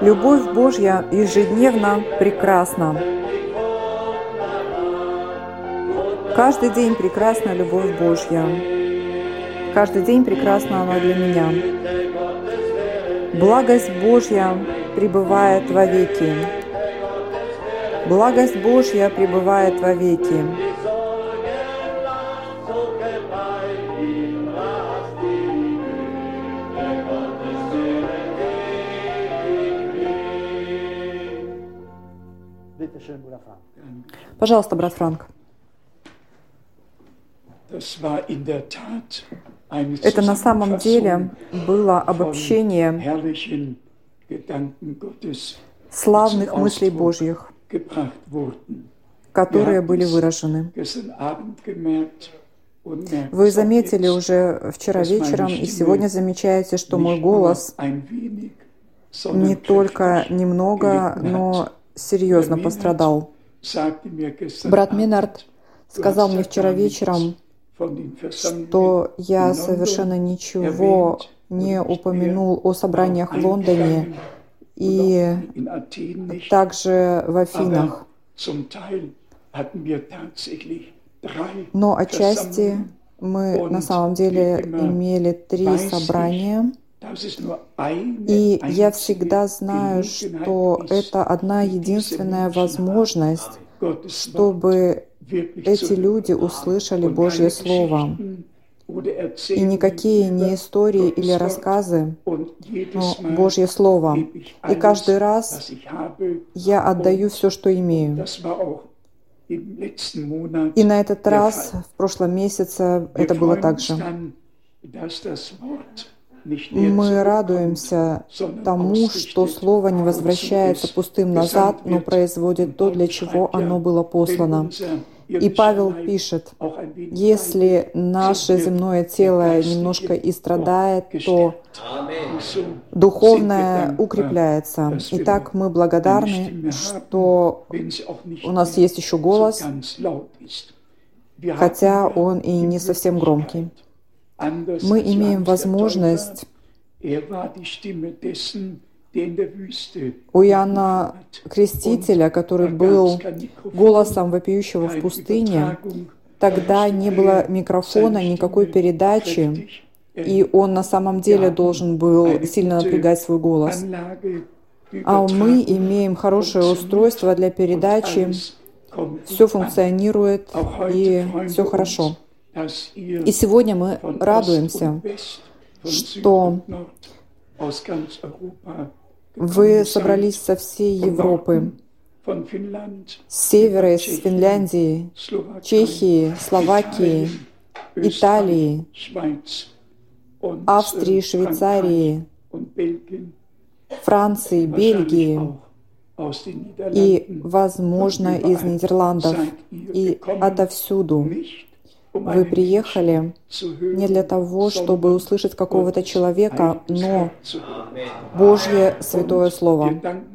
Любовь Божья ежедневно прекрасна. Каждый день прекрасна любовь Божья. Каждый день прекрасна она для меня. Благость Божья пребывает вовеки. Благость Божья пребывает вовеки. Пожалуйста, брат Франк. Это на самом деле было обобщение славных мыслей Божьих, которые были выражены. Вы заметили уже вчера вечером и сегодня замечаете, что мой голос не только немного, но серьезно пострадал. Брат Минард сказал мне вчера вечером, что я совершенно ничего не упомянул о собраниях в Лондоне и также в Афинах. Но отчасти мы на самом деле имели 3 собрания, и я всегда знаю, что это одна единственная возможность, чтобы эти люди услышали Божье Слово. И никакие не истории или рассказы, но Божье Слово. И каждый раз я отдаю все, что имею. И на этот раз, в прошлом месяце, это было так же. Мы радуемся тому, что Слово не возвращается пустым назад, но производит то, для чего оно было послано. И Павел пишет, если наше земное тело немножко и страдает, то духовное укрепляется. Итак, мы благодарны, что у нас есть еще голос, хотя он и не совсем громкий. Мы имеем возможность у Иоанна Крестителя, который был голосом вопиющего в пустыне, тогда не было микрофона, никакой передачи, и он на самом деле должен был сильно напрягать свой голос. А мы имеем хорошее устройство для передачи, все функционирует и все хорошо. И сегодня мы радуемся, что вы собрались со всей Европы, с севера, из Финляндии, Чехии, Словакии, Италии, Австрии, Швейцарии, Франции, Бельгии и, возможно, из Нидерландов и отовсюду. Вы приехали не для того, чтобы услышать какого-то человека, но Божье Святое Слово.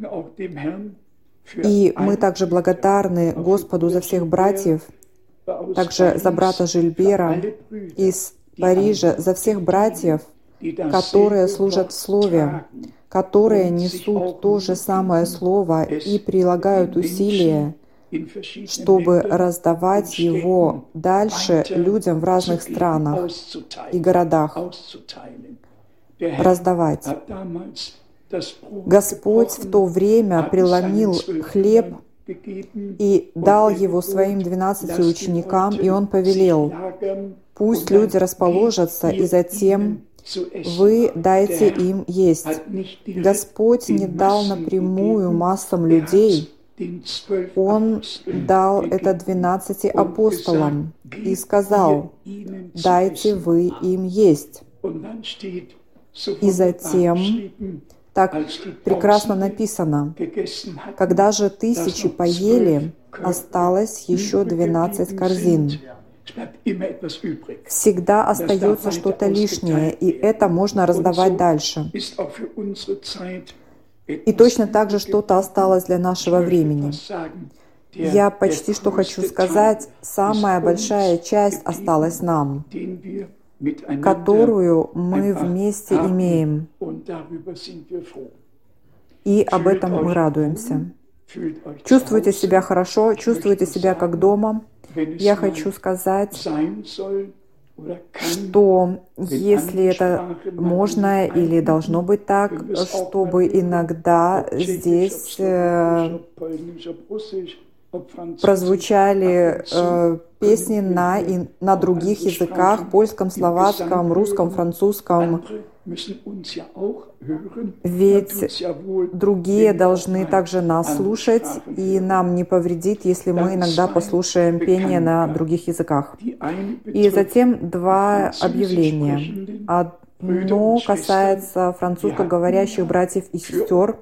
И мы также благодарны Господу за всех братьев, также за брата Жильбера из Парижа, за всех братьев, которые служат в Слове, которые несут то же самое Слово и прилагают усилия, чтобы раздавать его дальше людям в разных странах и городах. Раздавать. Господь в то время преломил хлеб и дал его своим 12 ученикам, и Он повелел: пусть люди расположатся, и затем вы дайте им есть. Господь не дал напрямую массам людей, Он дал это 12 апостолам и сказал: дайте вы им есть. И затем так прекрасно написано: когда же 1000 поели, осталось еще 12 корзин. Всегда остается что-то лишнее, и это можно раздавать дальше. И точно так же что-то осталось для нашего времени. Я почти что хочу сказать, самая большая часть осталась нам, которую мы вместе имеем. и об этом мы радуемся. Чувствуйте себя хорошо, чувствуйте себя как дома. Я хочу сказать, что если это можно или должно быть так, чтобы иногда здесь прозвучали песни на других языках, польском, словацком, русском, французском. Ведь другие должны также нас слушать, и нам не повредит, если мы иногда послушаем пение на других языках. И затем два объявления. Одно касается французскоговорящих братьев и сестер.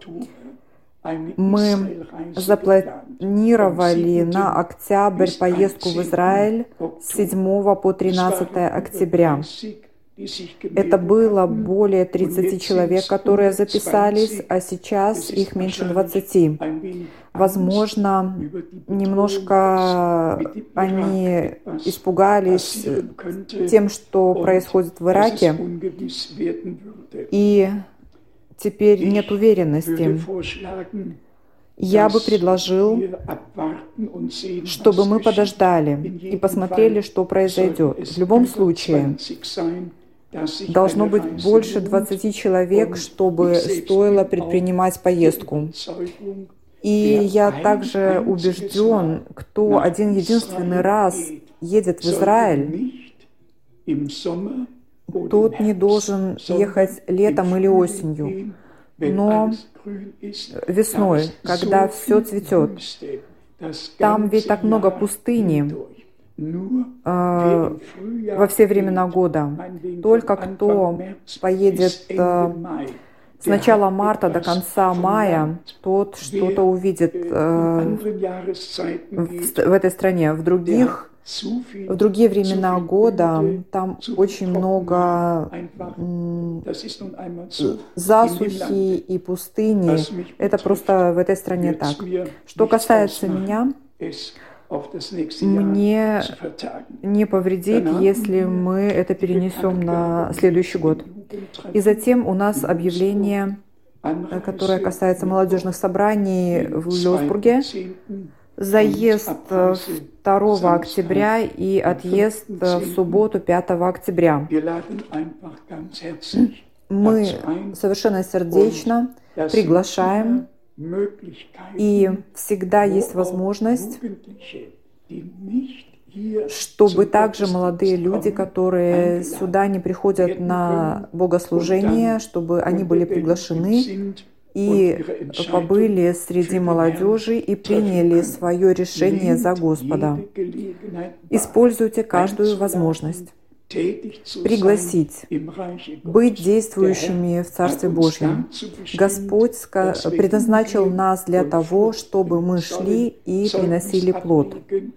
Мы запланировали на октябрь поездку в Израиль с 7 по 13 октября. Это было более 30 человек, которые записались, а сейчас их меньше 20. Возможно, немножко они испугались тем, что происходит в Ираке, и теперь нет уверенности. Я бы предложил, чтобы мы подождали и посмотрели, что произойдет. В любом случае, должно быть больше 20 человек, чтобы стоило предпринимать поездку. И я также убежден, кто один-единственный раз едет в Израиль, тот не должен ехать летом или осенью, но весной, когда все цветет. Там ведь так много пустыни во все времена года. Только кто поедет с начала марта до конца мая, тот что-то увидит в этой стране. В другие времена года там очень много засухи и пустыни. Это просто в этой стране так. Что касается меня, мне не повредит, если мы это перенесем на следующий год. И затем у нас объявление, которое касается молодежных собраний в Лёсбурге. Заезд 2 октября и отъезд в субботу 5 октября. Мы совершенно сердечно приглашаем, и всегда есть возможность, чтобы также молодые люди, которые сюда не приходят на богослужение, чтобы они были приглашены и побыли среди молодежи и приняли свое решение за Господа. Используйте каждую возможность пригласить, быть действующими в Царстве Божьем. Господь предназначил нас для того, чтобы мы шли и приносили плод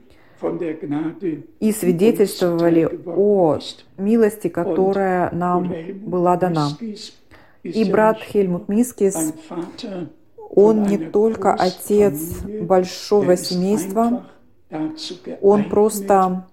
и свидетельствовали о милости, которая нам была дана. И брат Хельмут Мискис, он не только отец большого семейства, он просто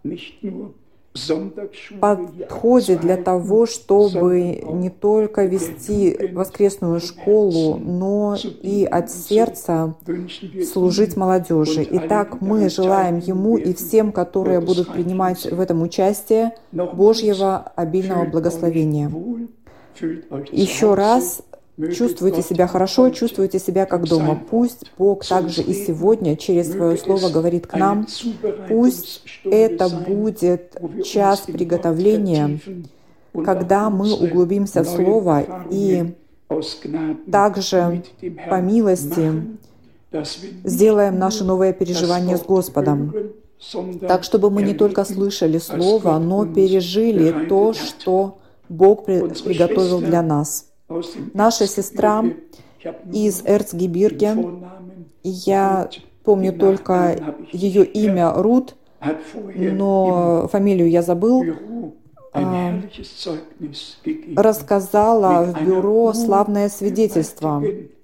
подходит для того, чтобы не только вести воскресную школу, но и от сердца служить молодежи. Итак, мы желаем ему и всем, которые будут принимать в этом участие, Божьего обильного благословения. Еще раз, чувствуйте себя хорошо, чувствуйте себя как дома. Пусть Бог также и сегодня через Свое Слово говорит к нам. Пусть это будет час приготовления, когда мы углубимся в Слово и также по милости сделаем наши новые переживания с Господом. Так, чтобы мы не только слышали Слово, но пережили то, что Бог приготовил для нас. Наша сестра из Эрцгебирге, я помню только ее имя Рут, но фамилию я забыл, рассказала в бюро славное свидетельство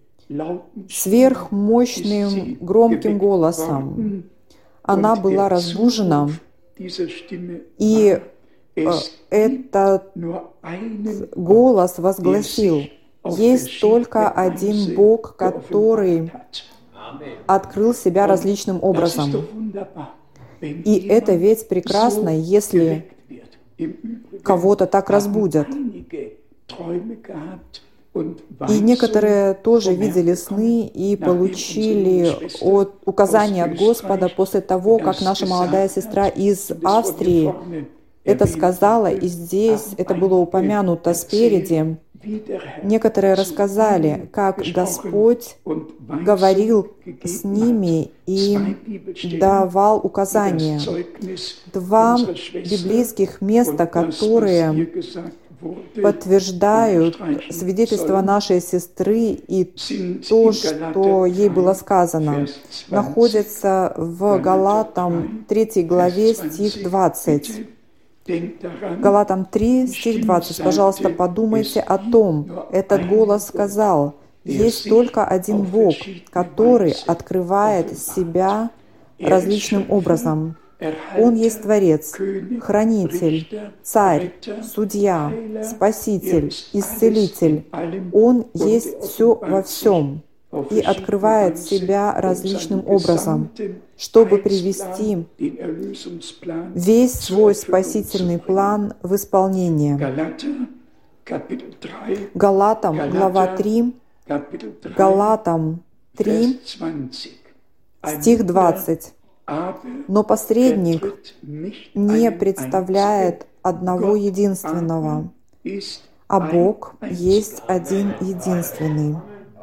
сверхмощным громким голосом. Она была разбужена, и этот голос возгласил: Есть только один Бог, который открыл себя различным образом. И это ведь прекрасно, если кого-то так разбудят. И некоторые тоже видели сны и получили указания от Господа после того, как наша молодая сестра из Австрии это сказала, и здесь это было упомянуто спереди. Некоторые рассказали, как Господь говорил с ними и давал указания. Два библейских места, которые подтверждают свидетельство нашей сестры и то, что ей было сказано, находятся в Галатам 3 главе, стих 20. Галатам 3, стих 20. Пожалуйста, подумайте о том. Этот голос сказал: «Есть только один Бог, который открывает себя различным образом. Он есть Творец, Хранитель, Царь, Судья, Спаситель, Исцелитель. Он есть все во всем и открывает себя различным образом, чтобы привести весь свой спасительный план в исполнение». Галатам, глава 3, Галатам 3, стих 20. «Но посредник не представляет одного единственного, а Бог есть один единственный».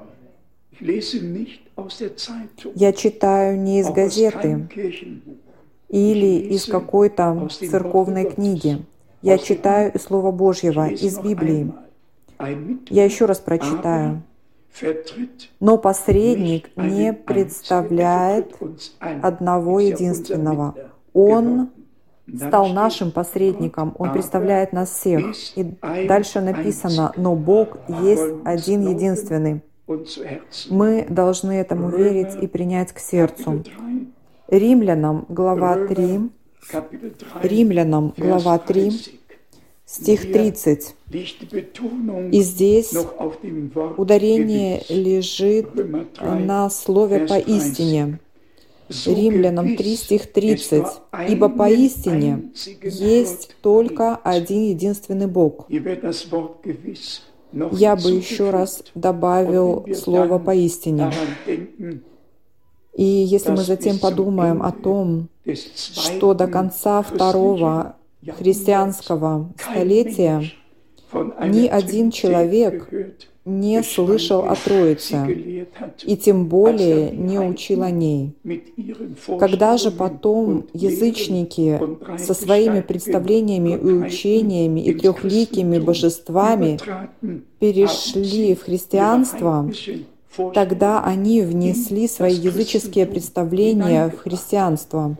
Я читаю не из газеты или из какой-то церковной книги. Я читаю из Слова Божьего, из Библии. Я еще раз прочитаю. «Но посредник не представляет одного единственного». Он стал нашим посредником, Он представляет нас всех. И дальше написано: «Но Бог есть один единственный». Мы должны этому верить и принять к сердцу. Римлянам, глава 3, Римлянам, глава 3, стих 30. И здесь ударение лежит на слове «поистине». Римлянам 3, стих 30. «Ибо поистине есть только один единственный Бог». Я бы еще раз добавил слово «поистине». И если мы затем подумаем о том, что до конца второго христианского столетия ни один человек не слышал о Троице, и тем более не учил о ней. Когда же потом язычники со своими представлениями и учениями и трехликими божествами перешли в христианство, тогда они внесли свои языческие представления в христианство.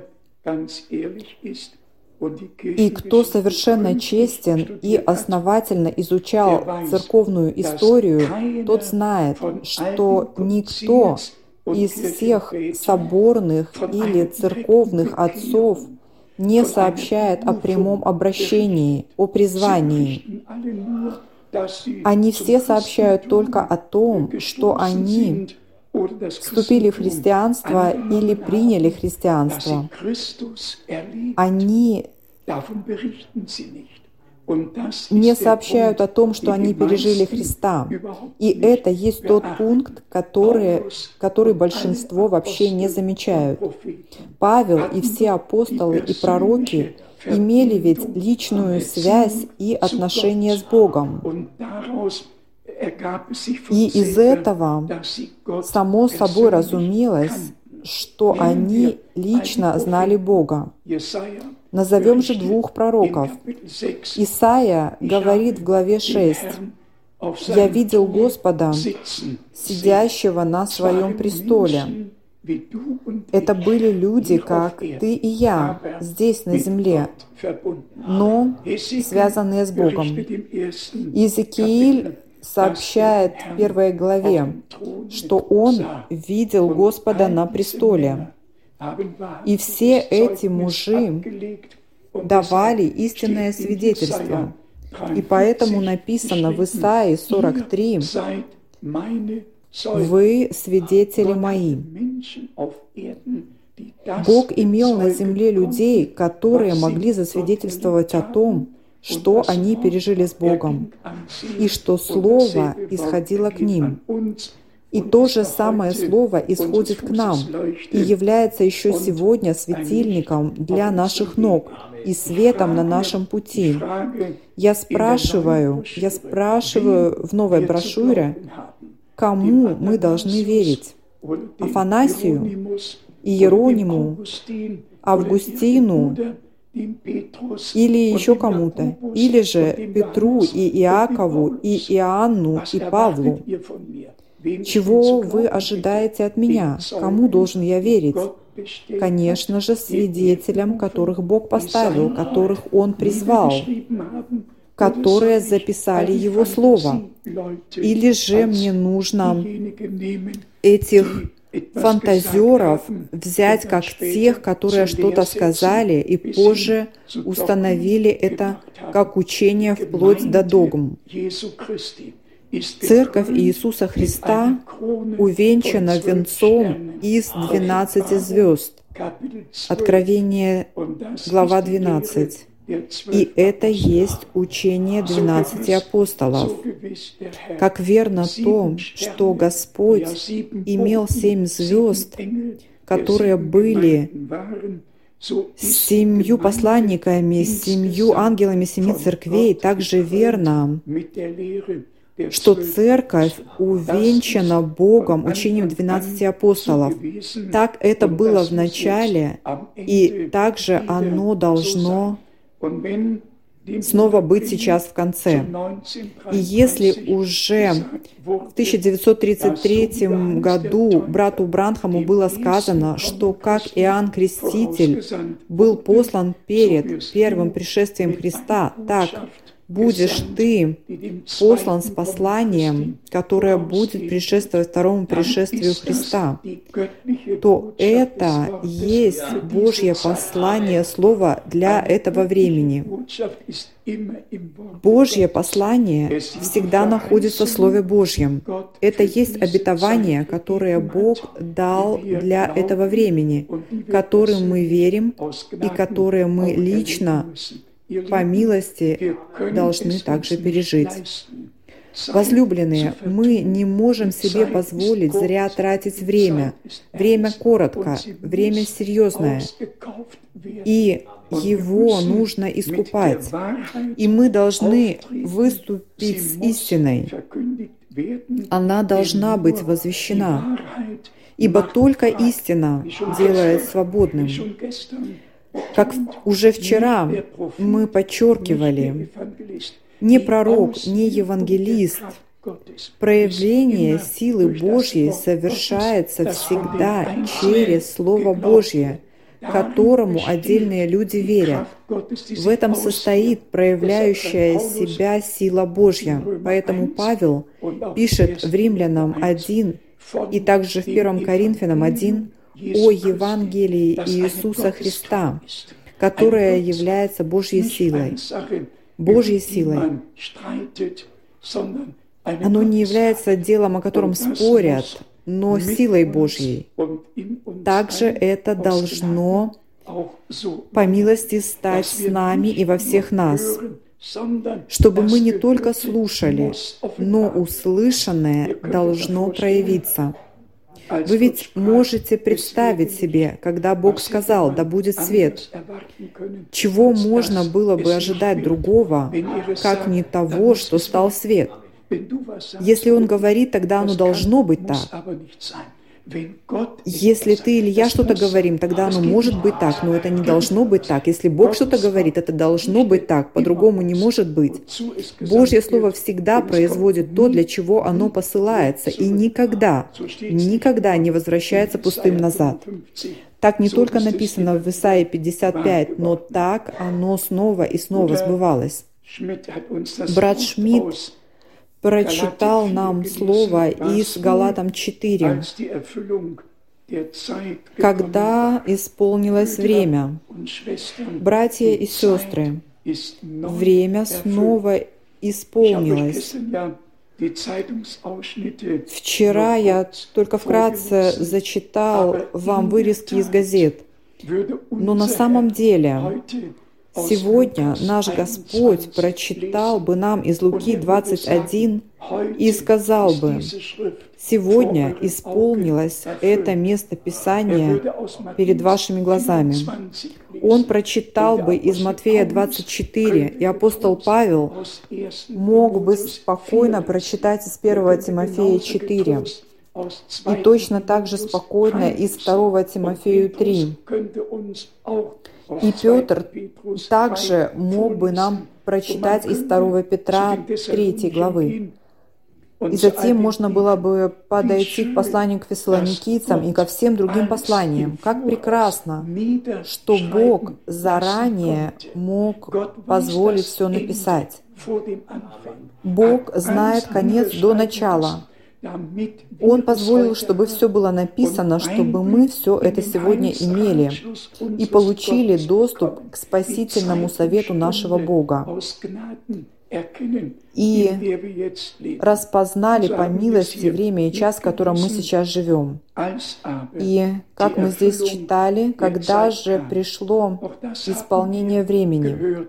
И кто совершенно честен и основательно изучал церковную историю, тот знает, что никто из всех соборных или церковных отцов не сообщает о прямом обращении, о призвании. Они все сообщают только о том, что они вступили в христианство или приняли христианство. Они не сообщают о том, что они пережили Христа. И это есть тот пункт, который большинство вообще не замечают. Павел и все апостолы и пророки имели ведь личную связь и отношения с Богом. И из этого само собой разумелось, что они лично знали Бога. Назовем же двух пророков. Исаия говорит в главе 6: «Я видел Господа, сидящего на своем престоле». Это были люди, как ты и я, здесь, на земле, но связанные с Богом. Иезекииль сообщает в 1 главе, что он видел Господа на престоле. И все эти мужи давали истинное свидетельство. И поэтому написано в Исаии 43: «Вы свидетели мои». Бог имел на земле людей, которые могли засвидетельствовать о том, что они пережили с Богом, и что Слово исходило к ним. И то же самое Слово исходит к нам и является еще сегодня светильником для наших ног и светом на нашем пути. Я спрашиваю в новой брошюре, кому мы должны верить? Афанасию, Иерониму, Августину или еще кому-то? Или же Петру и Иакову, и Иоанну, и Павлу? Чего вы ожидаете от меня? Кому должен я верить? Конечно же, свидетелям, которых Бог поставил, которых Он призвал, которые записали Его Слово. Или же мне нужно этих фантазеров взять как тех, которые что-то сказали и позже установили это как учение вплоть до догм. Церковь Иисуса Христа увенчана венцом из 12 звезд. Откровение, глава 12. И это есть учение 12 апостолов. Как верно то, что Господь имел 7 звезд, которые были 7 посланниками, 7 ангелами 7 церквей, так же верно, что Церковь увенчана Богом учением 12 апостолов. Так это было в начале, и также оно должно снова быть сейчас в конце. И если уже в 1933 году брату Бранхаму было сказано, что как Иоанн Креститель был послан перед первым пришествием Христа, так будешь ты послан с посланием, которое будет предшествовать второму пришествию Христа, то это есть Божье послание, Слово для этого времени. Божье послание всегда находится в Слове Божьем. Это есть обетование, которое Бог дал для этого времени, которым мы верим и которое мы лично по милости должны также пережить. Возлюбленные, мы не можем себе позволить зря тратить время. Время коротко, время серьезное, и его нужно искупать. И мы должны выступить с истиной. Она должна быть возвещена, ибо только истина делает свободным. Как уже вчера мы подчеркивали, не пророк, не евангелист. Проявление силы Божьей совершается всегда через Слово Божье, которому отдельные люди верят. В этом состоит проявляющая себя сила Божья. Поэтому Павел пишет в Римлянам 1 и также в 1 Коринфянам 1 о Евангелии Иисуса Христа, которое является Божьей силой. Божьей силой. Оно не является делом, о котором спорят, но силой Божьей. Также это должно по милости стать с нами и во всех нас, чтобы мы не только слушали, но услышанное должно проявиться. Вы ведь можете представить себе, когда Бог сказал: «Да будет свет». Чего можно было бы ожидать другого, как не того, что стал свет? Если Он говорит, тогда оно должно быть так. Если ты или я что-то говорим, тогда оно может быть так, но это не должно быть так. Если Бог что-то говорит, это должно быть так, по-другому не может быть. Божье Слово всегда производит то, для чего оно посылается, и никогда не возвращается пустым назад. Так не только написано в Исаии 55, но так оно снова и снова сбывалось. Брат Шмидт прочитал нам слово из Галатам 4, когда исполнилось время. Братья и сестры, время снова исполнилось. Вчера я только вкратце зачитал вам вырезки из газет, но на самом деле сегодня наш Господь прочитал бы нам из Луки 21 и сказал бы: «Сегодня исполнилось это место Писания перед вашими глазами». Он прочитал бы из Матфея 24, и апостол Павел мог бы спокойно прочитать из 1 Тимофея 4, и точно так же спокойно из 2 Тимофею 3. И Петр также мог бы нам прочитать из 2 Петра 3 главы. И затем можно было бы подойти к посланию к фессалоникийцам и ко всем другим посланиям. Как прекрасно, что Бог заранее мог позволить все написать. Бог знает конец до начала. Он позволил, чтобы все было написано, чтобы мы все это сегодня имели и получили доступ к спасительному совету нашего Бога. И распознали по милости время и час, в котором мы сейчас живем. И, как мы здесь читали, когда же пришло исполнение времени.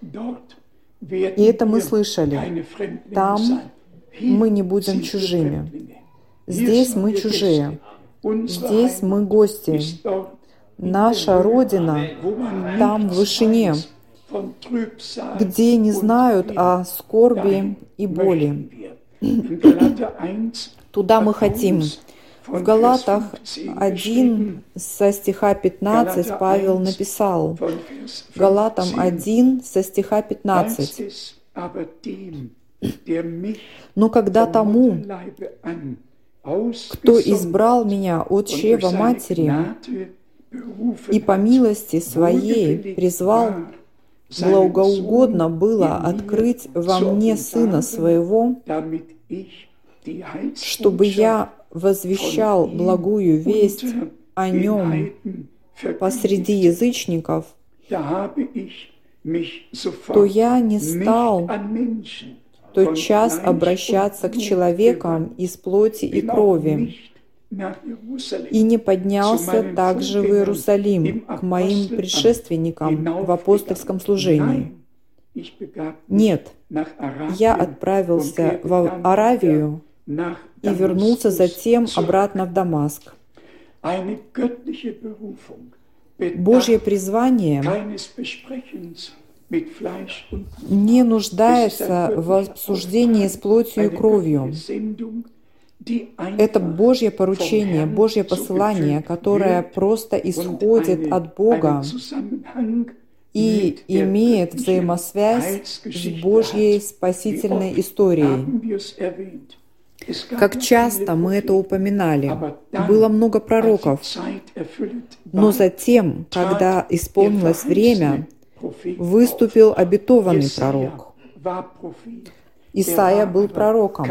И это мы слышали. Там мы не будем чужими. Здесь мы чужие. Здесь мы гости. Наша Родина там в вышине, где не знают о скорби и боли. Туда мы хотим. В Галатах 1 со стиха 15 Павел написал, Галатам 1 со стиха 15. «Но когда тому, кто избрал меня от чрева матери и по милости своей призвал, благоугодно было открыть во мне Сына Своего, чтобы я возвещал благую весть о Нем посреди язычников, то я не стал тотчас обращаться к человекам из плоти и крови, и не поднялся также в Иерусалим к моим предшественникам в апостольском служении. Нет, я отправился в Аравию и вернулся затем обратно в Дамаск. Божье призвание не нуждается в обсуждении с плотью и кровью. Это Божье поручение, Божье посылание, которое просто исходит от Бога и имеет взаимосвязь с Божьей спасительной историей. Как часто мы это упоминали, было много пророков, но затем, когда исполнилось время, выступил обетованный пророк. Исаия был пророком,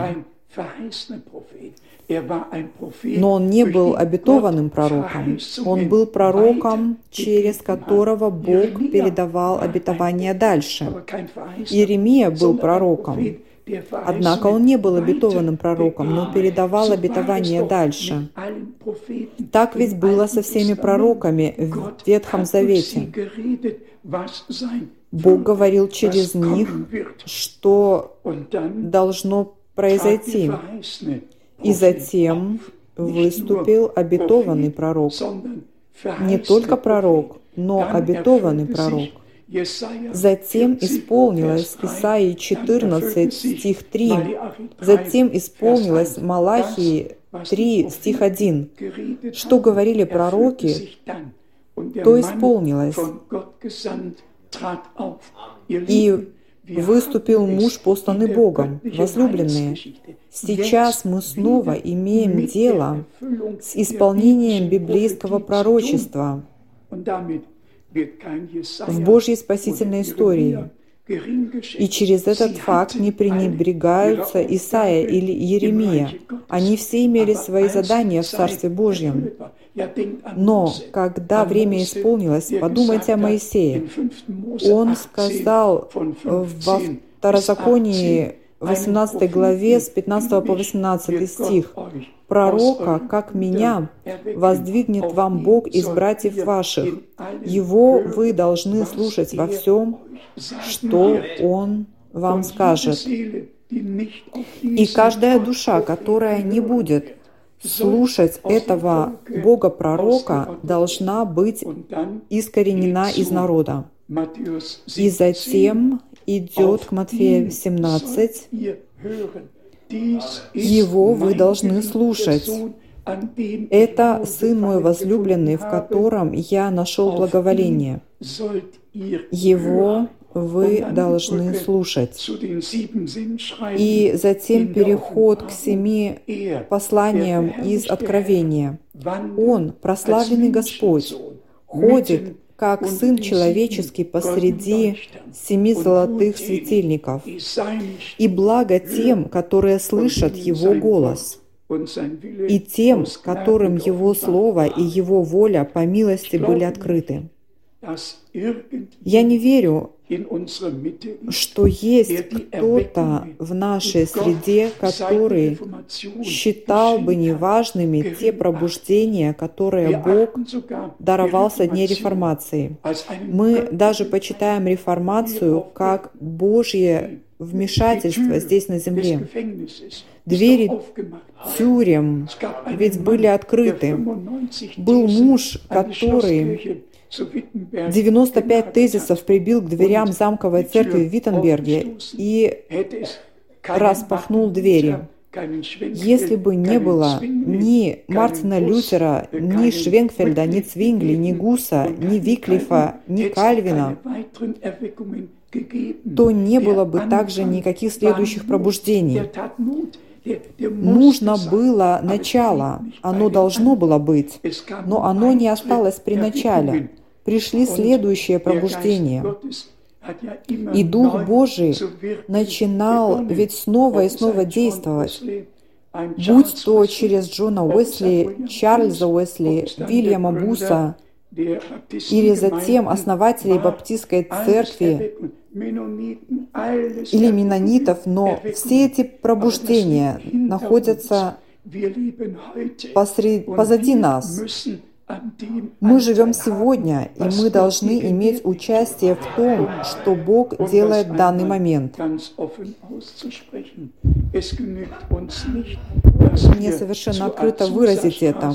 но он не был обетованным пророком. Он был пророком, через которого Бог передавал обетование дальше. Иеремия был пророком, однако он не был обетованным пророком, но передавал обетование дальше. Так ведь было со всеми пророками в Ветхом Завете. Бог говорил через них, что должно произойти. И затем выступил обетованный пророк. Не только пророк, но обетованный пророк. Затем исполнилось Исаии 14, стих 3. Затем исполнилось Малахии 3, стих 1. Что говорили пророки, то исполнилось. И выступил муж, посланный Богом, возлюбленные. Сейчас мы снова имеем дело с исполнением библейского пророчества в Божьей спасительной истории. И через этот факт не пренебрегаются Исаия или Иеремия. Они все имели свои задания в Царстве Божьем. Но когда время исполнилось, подумайте о Моисее. Он сказал во Второзаконии 18 главе с 15 по 18 стих: «Пророка, как меня, воздвигнет вам Бог из братьев ваших. Его вы должны слушать во всем, что Он вам скажет. И каждая душа, которая не будет слушать этого Бога-пророка, должна быть искоренена из народа». И затем идет к Матфея 17. «Его вы должны слушать. Это Сын мой возлюбленный, в котором я нашел благоволение. Его вы должны слушать». И затем переход к 7 посланиям из Откровения. Он, прославленный Господь, ходит как Сын Человеческий посреди 7 золотых светильников, и благо тем, которые слышат Его голос, и тем, которым Его Слово и Его воля по милости были открыты. Я не верю, что есть кто-то в нашей среде, который считал бы неважными те пробуждения, которые Бог даровал со дней Реформации. Мы даже почитаем Реформацию как Божье вмешательство здесь на земле. Двери тюрем ведь были открыты. Был муж, который 95 тезисов прибил к дверям замковой церкви в Виттенберге и распахнул двери. Если бы не было ни Мартина Лютера, ни Швенкфельда, ни Цвингли, ни Гуса, ни Виклифа, ни Кальвина, то не было бы также никаких следующих пробуждений. Нужно было начало, оно должно было быть, но оно не осталось при начале. Пришли следующие пробуждения. И Дух Божий начинал ведь снова и снова действовать. Будь то через Джона Уэсли, Чарльза Уэсли, Вильяма Буса, или затем основателей Баптистской церкви, или меннонитов, но все эти пробуждения находятся позади нас. Мы живем сегодня, и мы должны иметь участие в том, что Бог делает в данный момент. Мне совершенно открыто выразить это.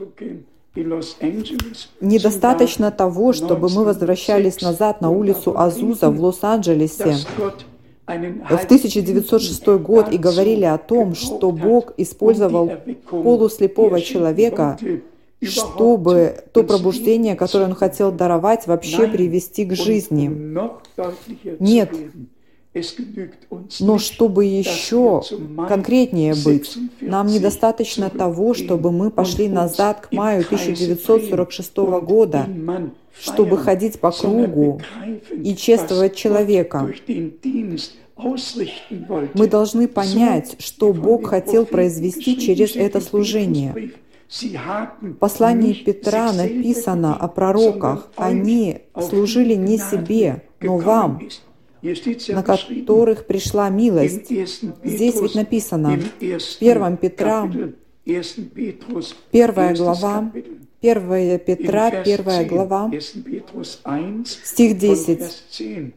Недостаточно того, чтобы мы возвращались назад на улицу Азуза в Лос-Анджелесе в 1906 год и говорили о том, что Бог использовал полуслепого человека, чтобы то пробуждение, которое Он хотел даровать, вообще привести к жизни. Нет. Но чтобы еще конкретнее быть, нам недостаточно того, чтобы мы пошли назад к маю 1946 года, чтобы ходить по кругу и чествовать человека. Мы должны понять, что Бог хотел произвести через это служение. В послании Петра написано о пророках. Они служили не себе, но вам, на которых пришла милость. Здесь ведь написано, 1 Петра, 1 глава, 1 Петра, 1 глава, стих 10.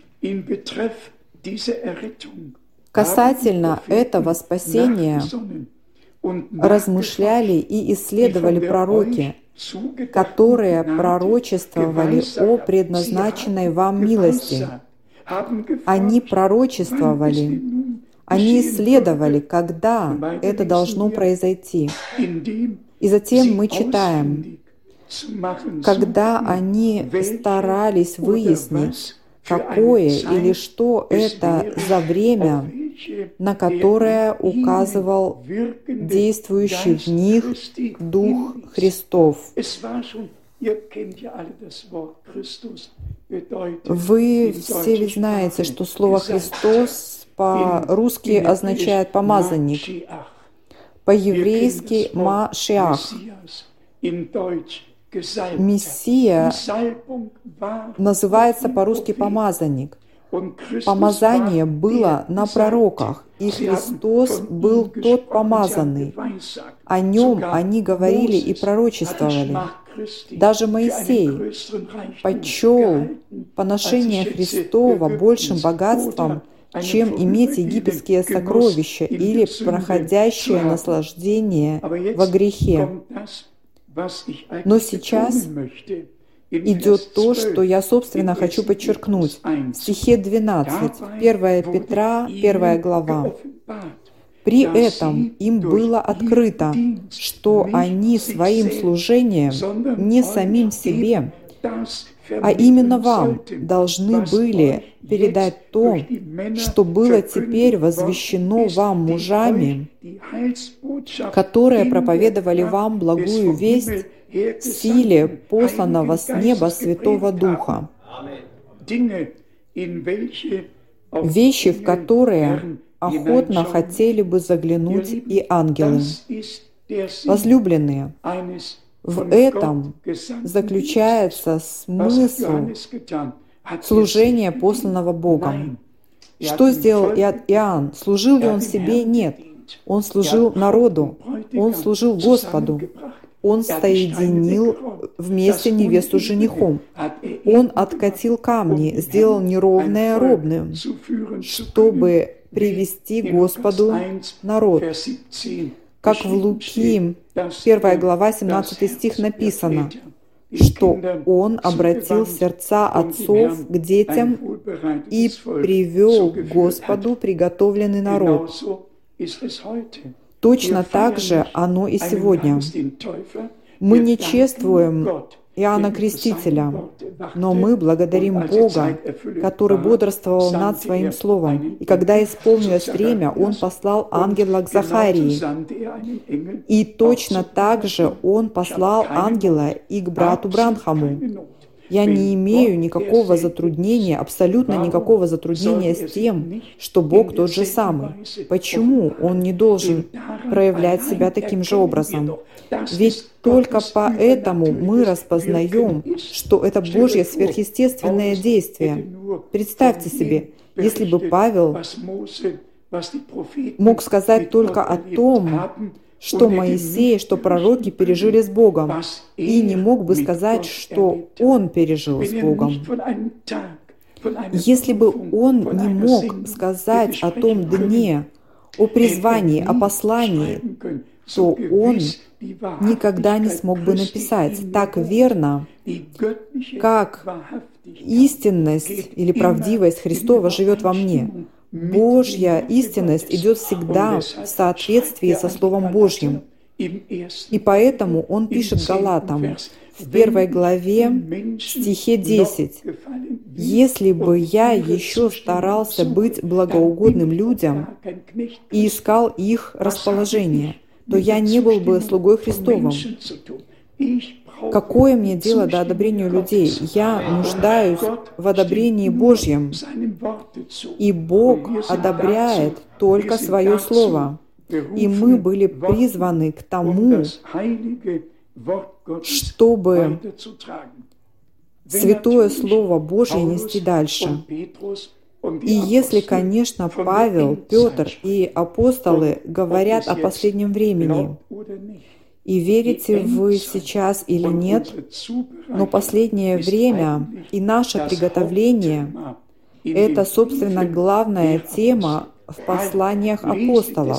Касательно этого спасения размышляли и исследовали пророки, которые пророчествовали о предназначенной вам милости. Они пророчествовали, они исследовали, когда это должно произойти. И затем мы читаем, когда они старались выяснить, какое или что это за время, на которое указывал действующий в них Дух Христов. Вы все ведь знаете, что слово «Христос» по-русски означает «помазанник», по-еврейски «Машиах». Мессия называется по-русски «помазанник». Помазание было на пророках, и Христос был тот помазанный. О нем они говорили и пророчествовали. Даже Моисей почел поношение Христова большим богатством, чем иметь египетские сокровища или проходящее наслаждение во грехе. Но сейчас идет то, что я, собственно, хочу подчеркнуть. В стихе 12, 1 Петра, 1 глава. «При этом им было открыто, что они своим служением не самим себе, а именно вам должны были передать то, что было теперь возвещено вам мужами, которые проповедовали вам благую весть в силе посланного с неба Святого Духа». Вещи, в которые охотно хотели бы заглянуть и ангелы. Возлюбленные, в этом заключается смысл служения, посланного Богом. Что сделал Иоанн? Служил ли он себе? Нет. Он служил народу, он служил Господу. Он соединил вместе невесту с женихом. Он откатил камни, сделал неровное ровным, чтобы привести Господу народ. Как в Луки, 1 глава, 17 стих написано, что Он обратил сердца отцов к детям и привел к Господу приготовленный народ. Точно так же оно и сегодня. Мы не чествуем Иоанна Крестителя, но мы благодарим Бога, который бодрствовал над Своим Словом. И когда исполнилось время, Он послал ангела к Захарии. И точно так же Он послал ангела и к брату Бранхаму. Я не имею никакого затруднения, абсолютно никакого затруднения с тем, что Бог тот же самый. Почему Он не должен проявлять себя таким же образом? Ведь только поэтому мы распознаем, что это Божье сверхъестественное действие. Представьте себе, если бы Павел мог сказать только о том, что Моисей, что пророки пережили с Богом, и не мог бы сказать, что он пережил с Богом. Если бы он не мог сказать о том дне, о призвании, о послании, то он никогда не смог бы написать так верно, как истинность или правдивость Христова живет во мне. Божья истинность идет всегда в соответствии со Словом Божьим. И поэтому он пишет Галатам в 1 главе, стихе 10. «Если бы я еще старался быть благоугодным людям и искал их расположение, то я не был бы слугой Христовым. Какое мне дело до одобрения людей? Я нуждаюсь в одобрении Божьем, и Бог одобряет только Свое Слово. И мы были призваны к тому, чтобы Святое Слово Божье нести дальше. И если, конечно, Павел, Петр и апостолы говорят о последнем времени, и верите вы сейчас или нет, но последнее время и наше приготовление — это, собственно, главная тема в посланиях апостолов.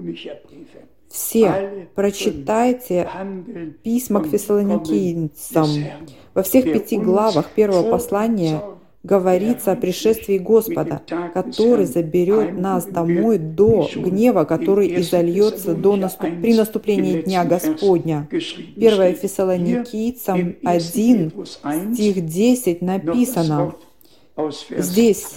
Все прочитайте письма к фессалоникийцам. Во всех 5 главах первого послания говорится о пришествии Господа, который заберет нас домой до гнева, который изольется при наступлении Дня Господня. 1 Фессалоникийцам 1, стих 10 написано. Здесь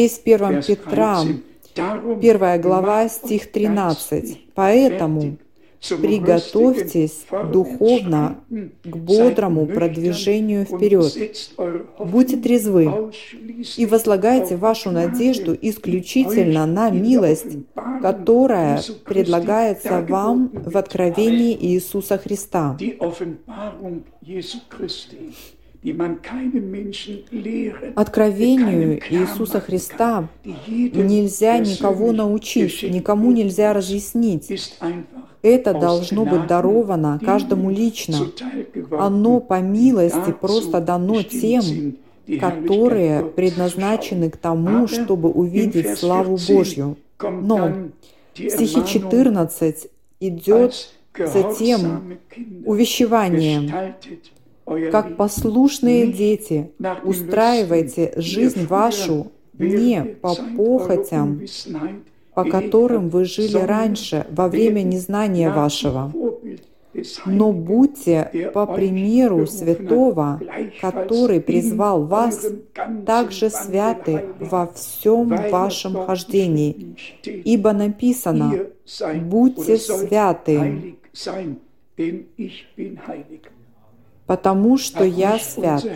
1 Петра, 1 глава, стих 13. «Поэтому приготовьтесь духовно к бодрому продвижению вперед. Будьте трезвы и возлагайте вашу надежду исключительно на милость, которая предлагается вам в откровении Иисуса Христа. Откровению Иисуса Христа нельзя никого научить, никому нельзя разъяснить. Это должно быть даровано каждому лично. Оно по милости просто дано тем, которые предназначены к тому, чтобы увидеть славу Божью. Но в стихе 14 идет затем увещевание. Как послушные дети, устраивайте жизнь вашу не по похотям, по которым вы жили раньше, во время незнания вашего, но будьте по примеру святого, который призвал вас, также святы во всем вашем хождении. Ибо написано: «Будьте святы, потому что я свят».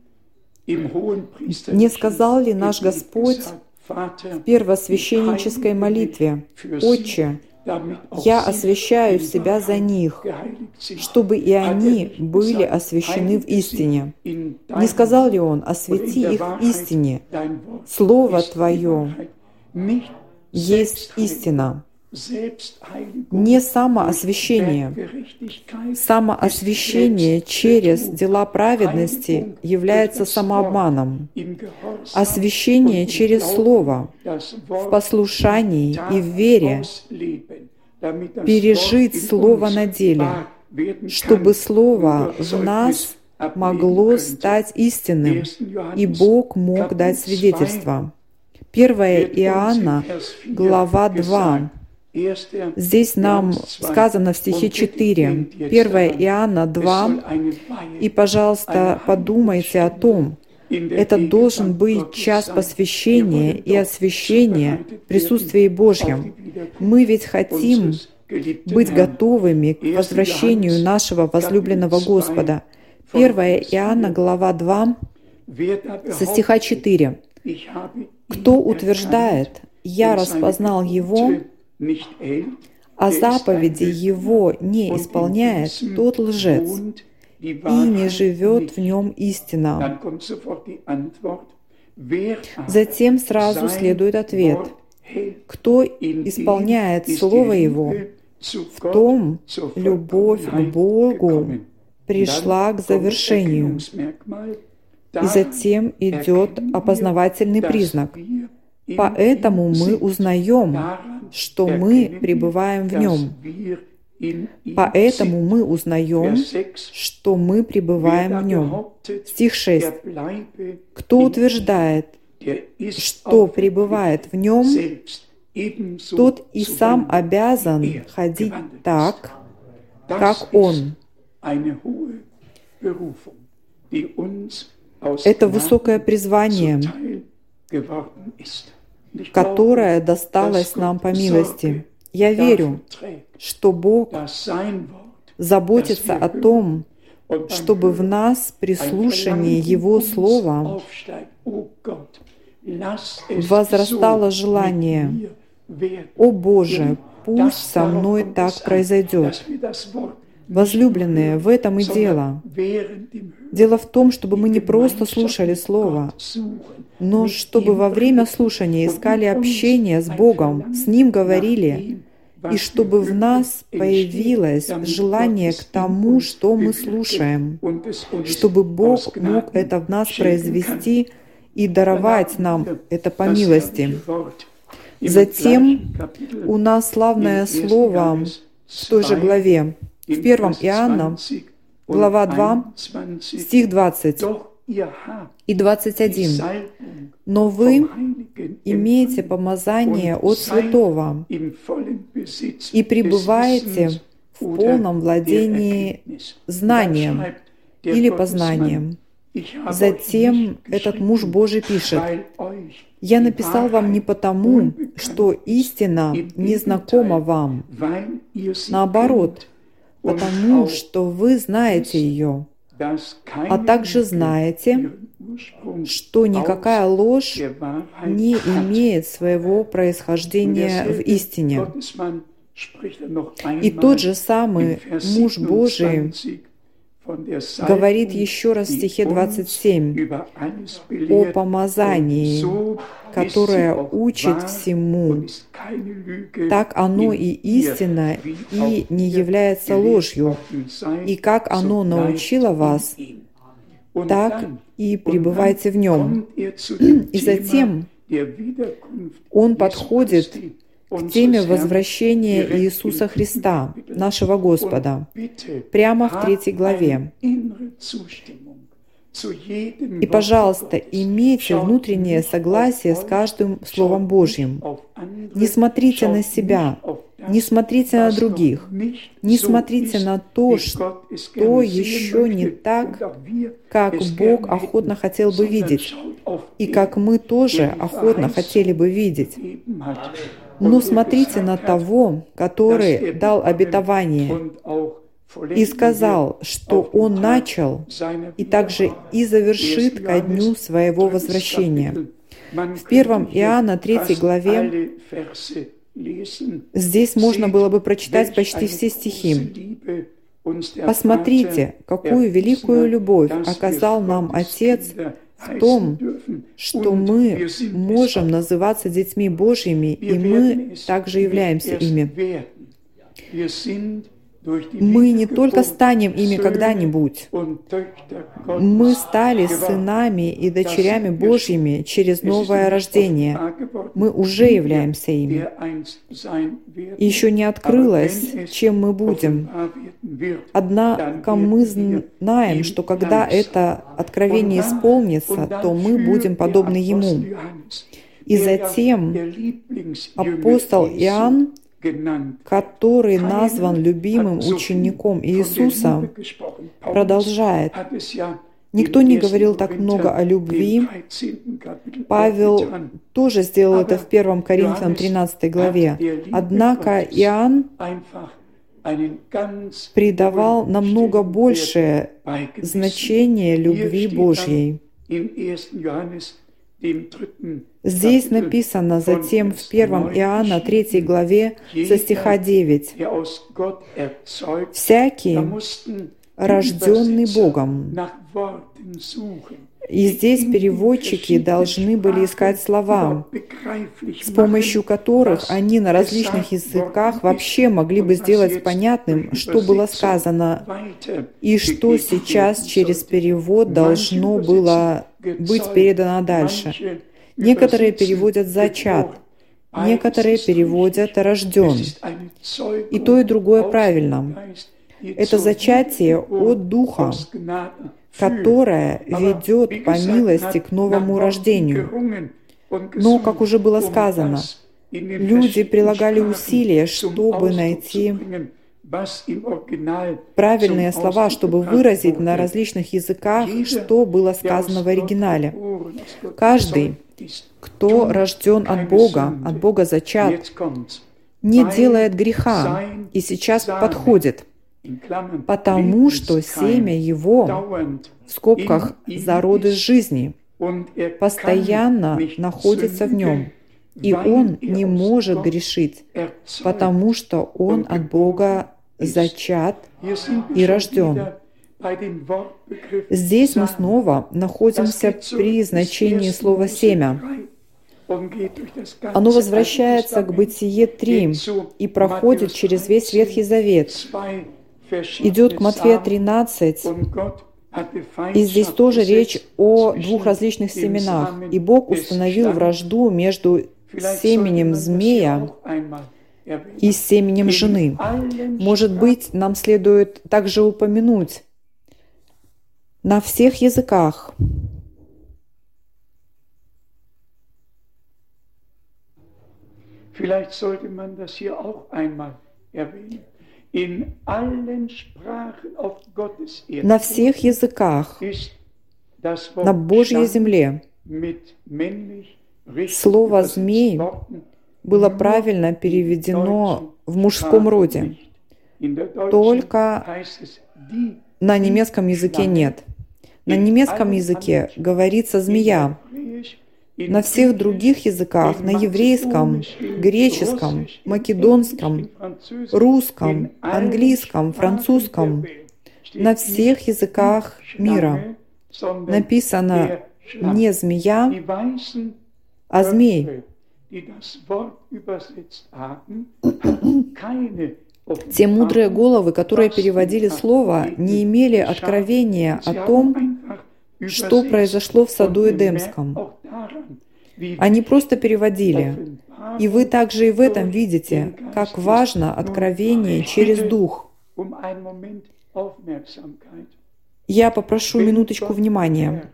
Не сказал ли наш Господь в первосвященнической молитве: «Отче, я освящаю себя за них, чтобы и они были освящены в истине». Не сказал ли Он: «Освети их в истине, Слово Твое есть истина»? Не самоосвящение. Самоосвящение через дела праведности является самообманом. Освящение через Слово, в послушании и в вере, пережить Слово на деле, чтобы Слово в нас могло стать истинным, и Бог мог дать свидетельство. 1 Иоанна, глава 2. Здесь нам сказано в стихе 4, 1 Иоанна 2, и, пожалуйста, подумайте о том, это должен быть час посвящения и освящения в присутствии Божьем. Мы ведь хотим быть готовыми к возвращению нашего возлюбленного Господа. 1 Иоанна, глава 2, со стиха 4. «Кто утверждает: я распознал Его, а заповеди Его не исполняет, тот лжец, и не живет в нем истина». Затем сразу следует ответ: кто исполняет Слово Его, в том любовь к Богу пришла к завершению. И затем идет опознавательный признак. Поэтому мы узнаем, что мы пребываем в Нем. Поэтому мы узнаем, что мы пребываем в Нем. Стих 6. Кто утверждает, что пребывает в Нем, тот и сам обязан ходить так, как Он. Это высокое призвание, которое досталось нам по милости. Я верю, что Бог заботится о том, чтобы в нас при слушании Его Слова возрастало желание: «О Боже, пусть со мной так произойдет». Возлюбленные, в этом и дело. Дело в том, чтобы мы не просто слушали Слово, но чтобы во время слушания искали общение с Богом, с Ним говорили, и чтобы в нас появилось желание к тому, что мы слушаем, чтобы Бог мог это в нас произвести и даровать нам это по милости. Затем у нас славное слово в той же главе, в 1 Иоанна, глава 2, стих 20 и 21. «Но вы имеете помазание от Святого и пребываете в, в полном владении знанием или познанием. Затем этот муж Божий пишет: «Я написал вам не потому, что истина не знакома вам, наоборот, потому что вы знаете ее, а также знаете, что никакая ложь не имеет своего происхождения в истине». И тот же самый муж Божий говорит еще раз в стихе 27 о помазании, которое учит всему. Так оно и истина, и не является ложью. И как оно научило вас, так и пребывайте в нем. И затем он подходит к теме возвращения Иисуса Христа, нашего Господа, прямо в 3 главе. И, пожалуйста, имейте внутреннее согласие с каждым Словом Божьим. Не смотрите на себя, не смотрите на других, не смотрите на то, что еще не так, как Бог охотно хотел бы видеть, и как мы тоже охотно хотели бы видеть. Но смотрите на того, который дал обетование и сказал, что Он начал и также и завершит ко дню своего возвращения. В 1 Иоанна 3 главе здесь можно было бы прочитать почти все стихи. «Посмотрите, какую великую любовь оказал нам Отец в том, что мы можем называться детьми Божьими, и мы также являемся ими». Мы не только станем ими когда-нибудь, мы стали сынами и дочерями Божьими через новое рождение. Мы уже являемся ими. И еще не открылось, чем мы будем. Однако мы знаем, что когда это откровение исполнится, то мы будем подобны Ему. И затем апостол Иоанн, который назван любимым учеником Иисуса, продолжает. Никто не говорил так много о любви. Павел тоже сделал это в 1 Коринфянам 13 главе. Однако Иоанн придавал намного большее значение любви Божьей. Здесь написано затем в 1 Иоанна 3 главе со стиха 9: «Всякий, рожденный Богом». И здесь переводчики должны были искать слова, с помощью которых они на различных языках вообще могли бы сделать понятным, что было сказано и что сейчас через перевод должно было быть передано дальше. Некоторые переводят «зачат», некоторые переводят «рожден». И то, и другое правильно. Это зачатие от Духа, которое ведет по милости к новому рождению. Но, как уже было сказано, люди прилагали усилия, чтобы найти правильные слова, чтобы выразить на различных языках, что было сказано в оригинале. Каждый, кто рожден от Бога зачат, не делает греха и сейчас подходит, потому что семя его, в скобках «зародыш жизни», постоянно находится в нем, и он не может грешить, потому что он от Бога зачат и рожден. Здесь мы снова находимся при значении слова «семя». Оно возвращается к Бытие 3 и проходит через весь Ветхий Завет, идет к Матфея 13, и здесь тоже речь о двух различных семенах. И Бог установил вражду между семенем змея и семенем жены. Может быть, нам следует также упомянуть на всех языках Vielleicht sollte man das hier auch einmal erwähnen. In allen Sprachen auf Gottes Erde на всех языках на Божьей земле. Слово «змей» было правильно переведено в мужском роде, только на немецком языке нет. На немецком языке говорится «змея». На всех других языках, на еврейском, греческом, македонском, русском, английском, французском, на всех языках мира написано не «змея», а «змей». Те мудрые головы, которые переводили слово, не имели откровения о том, что произошло в саду Эдемском. Они просто переводили. И вы также и в этом видите, как важно откровение через Дух. Я попрошу минуточку внимания.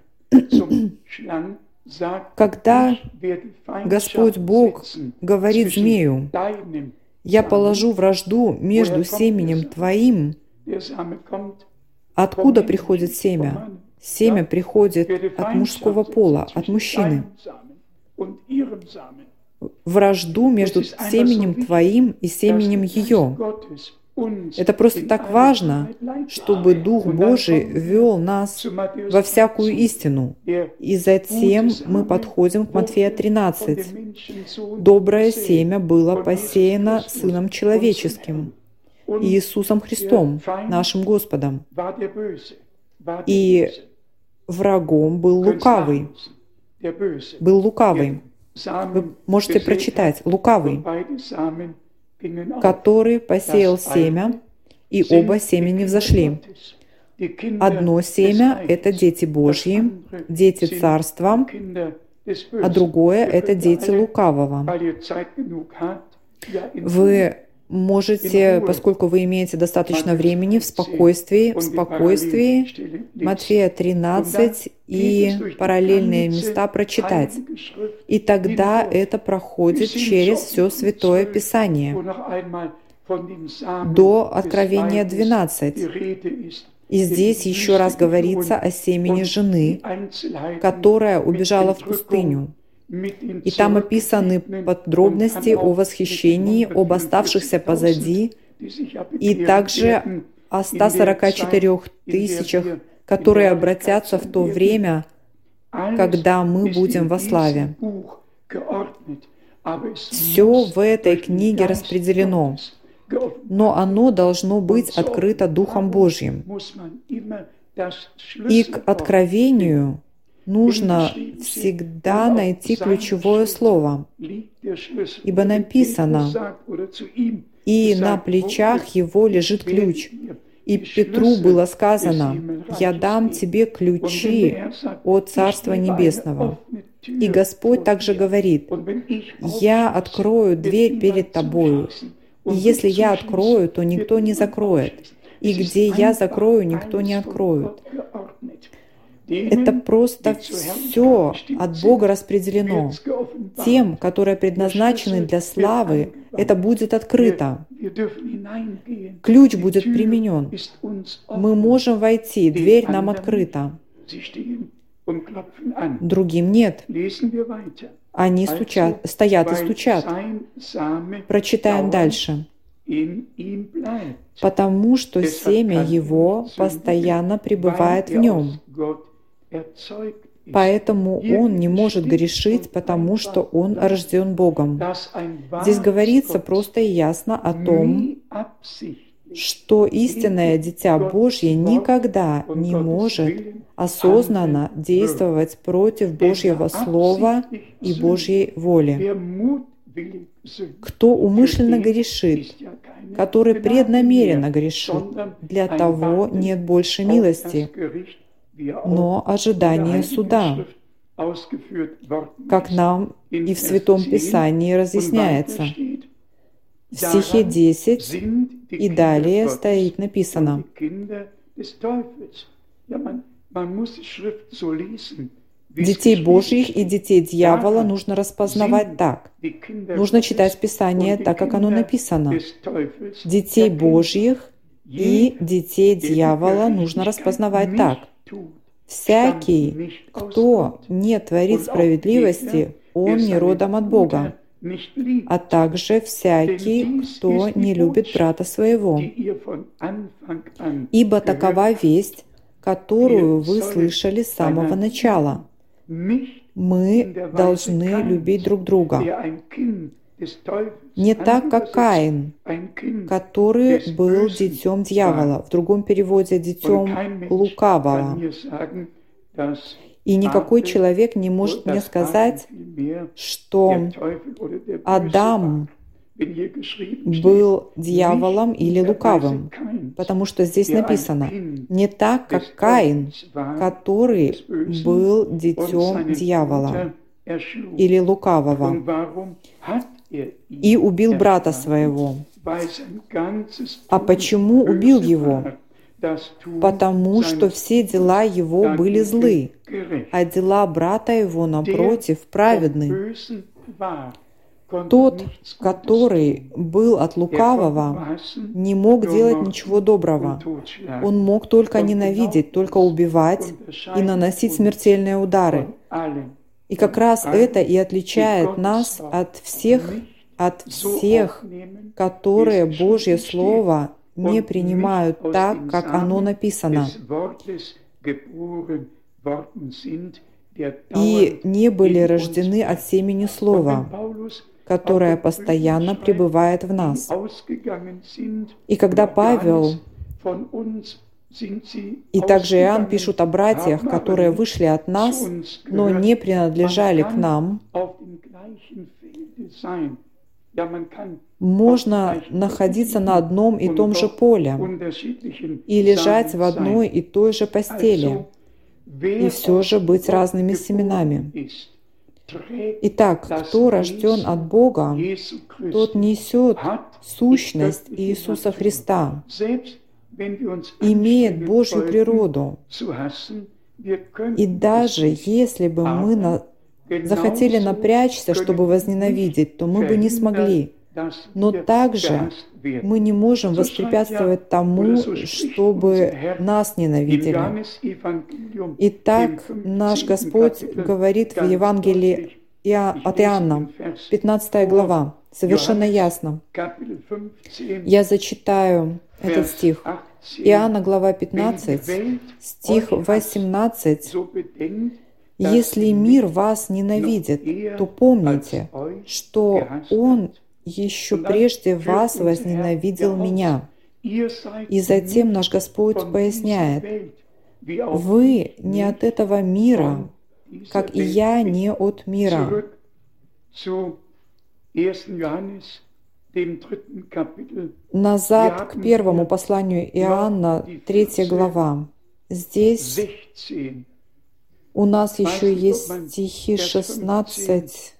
Когда Господь Бог говорит змею: «Я положу вражду между семенем твоим», откуда приходит семя? Семя приходит от мужского пола, от мужчины. Вражду между семенем твоим и семенем ее. Это просто так важно, чтобы Дух Божий вел нас во всякую истину. И затем мы подходим к Матфея 13. «Доброе семя было посеяно Сыном Человеческим, Иисусом Христом, нашим Господом. И врагом был лукавый». Был лукавый. Вы можете прочитать «лукавый», который посеял семя, и оба семени взошли. Одно семя — это дети Божьи, дети Царства, а другое — это дети лукавого. Вы можете, поскольку вы имеете достаточно времени, в спокойствии, Матфея 13 и параллельные места прочитать. И тогда это проходит через все Святое Писание до Откровения 12. И здесь еще раз говорится о семени жены, которая убежала в пустыню. И там описаны подробности о восхищении, об оставшихся позади, и также о 144 тысячах, которые обратятся в то время, когда мы будем во славе. Все в этой книге распределено, но оно должно быть открыто Духом Божьим. И к откровению нужно всегда найти ключевое слово, ибо написано: «И на плечах его лежит ключ». И Петру было сказано: «Я дам тебе ключи от Царства Небесного». И Господь также говорит: «Я открою дверь перед тобою, и если я открою, то никто не закроет, и где я закрою, никто не откроет». Это просто все от Бога распределено. Тем, которые предназначены для славы, это будет открыто. Ключ будет применен. Мы можем войти, дверь нам открыта. Другим нет. Они стоят и стучат. Прочитаем дальше. Потому что семя его постоянно пребывает в нем. Поэтому он не может грешить, потому что он рожден Богом. Здесь говорится просто и ясно о том, что истинное Дитя Божье никогда не может осознанно действовать против Божьего Слова и Божьей воли. Кто умышленно грешит, который преднамеренно грешит, для того нет больше милости, но ожидание суда, как нам и в Святом Писании разъясняется. В стихе 10 и далее стоит написано: «Детей Божьих и детей дьявола нужно распознавать так». Нужно читать Писание так, как оно написано. Детей Божьих и детей дьявола нужно распознавать так. Всякий, кто не творит справедливости, он не родом от Бога, а также всякий, кто не любит брата своего. Ибо такова весть, которую вы слышали с самого начала. Мы должны любить друг друга. Не так, как Каин, который был детем дьявола, в другом переводе детем лукавого. И никакой человек не может мне сказать, что Адам был дьяволом или лукавым, потому что здесь написано «не так, как Каин, который был детем дьявола или лукавого и убил брата своего». А почему убил его? Потому что все дела его были злы, а дела брата его, напротив, праведны. Тот, который был от лукавого, не мог делать ничего доброго. Он мог только ненавидеть, только убивать и наносить смертельные удары. И как раз это и отличает нас от всех, которые Божье Слово не принимают так, как оно написано, и не были рождены от семени Слова, которое постоянно пребывает в нас. И когда Павел и также Иоанн пишут о братьях, которые вышли от нас, но не принадлежали к нам, можно находиться на одном и том же поле и лежать в одной и той же постели, и все же быть разными семенами. Итак, кто рожден от Бога, тот несет сущность Иисуса Христа, имеет Божью природу. И даже если бы мы захотели напрячься, чтобы возненавидеть, то мы бы не смогли. Но также мы не можем воспрепятствовать тому, чтобы нас ненавидели. Итак, наш Господь говорит в Евангелии от Иоанна, 15 глава, совершенно ясно. Я зачитаю этот стих. Иоанна, глава 15, стих 18. «Если мир вас ненавидит, то помните, что он еще прежде вас возненавидел меня». И затем наш Господь поясняет: «Вы не от этого мира, как и я не от мира». Назад к первому посланию Иоанна, 3 глава. Здесь у нас еще есть стихи 16,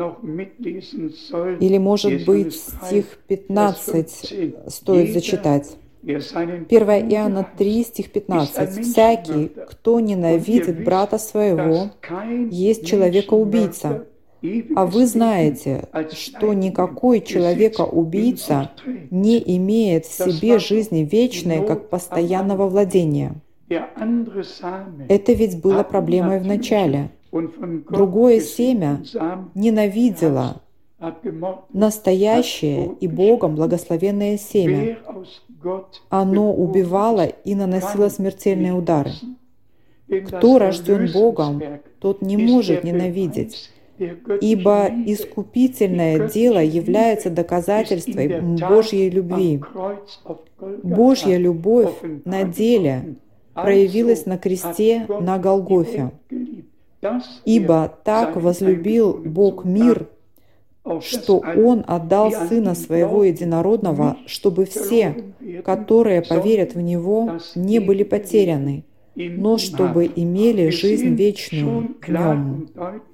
или, может быть, стих 15 стоит зачитать. 1 Иоанна 3, стих 15. «Всякий, кто ненавидит брата своего, есть человека-убийца. А вы знаете, что никакой человека-убийца не имеет в себе жизни вечной, как постоянного владения». Это ведь было проблемой в начале. Другое семя ненавидело настоящее и Богом благословенное семя. Оно убивало и наносило смертельные удары. Кто рожден Богом, тот не может ненавидеть, ибо искупительное дело является доказательством Божьей любви. Божья любовь на деле проявилась на кресте на Голгофе. «Ибо так возлюбил Бог мир, что Он отдал Сына Своего Единородного, чтобы все, которые поверят в Него, не были потеряны, но чтобы имели жизнь вечную в Нем».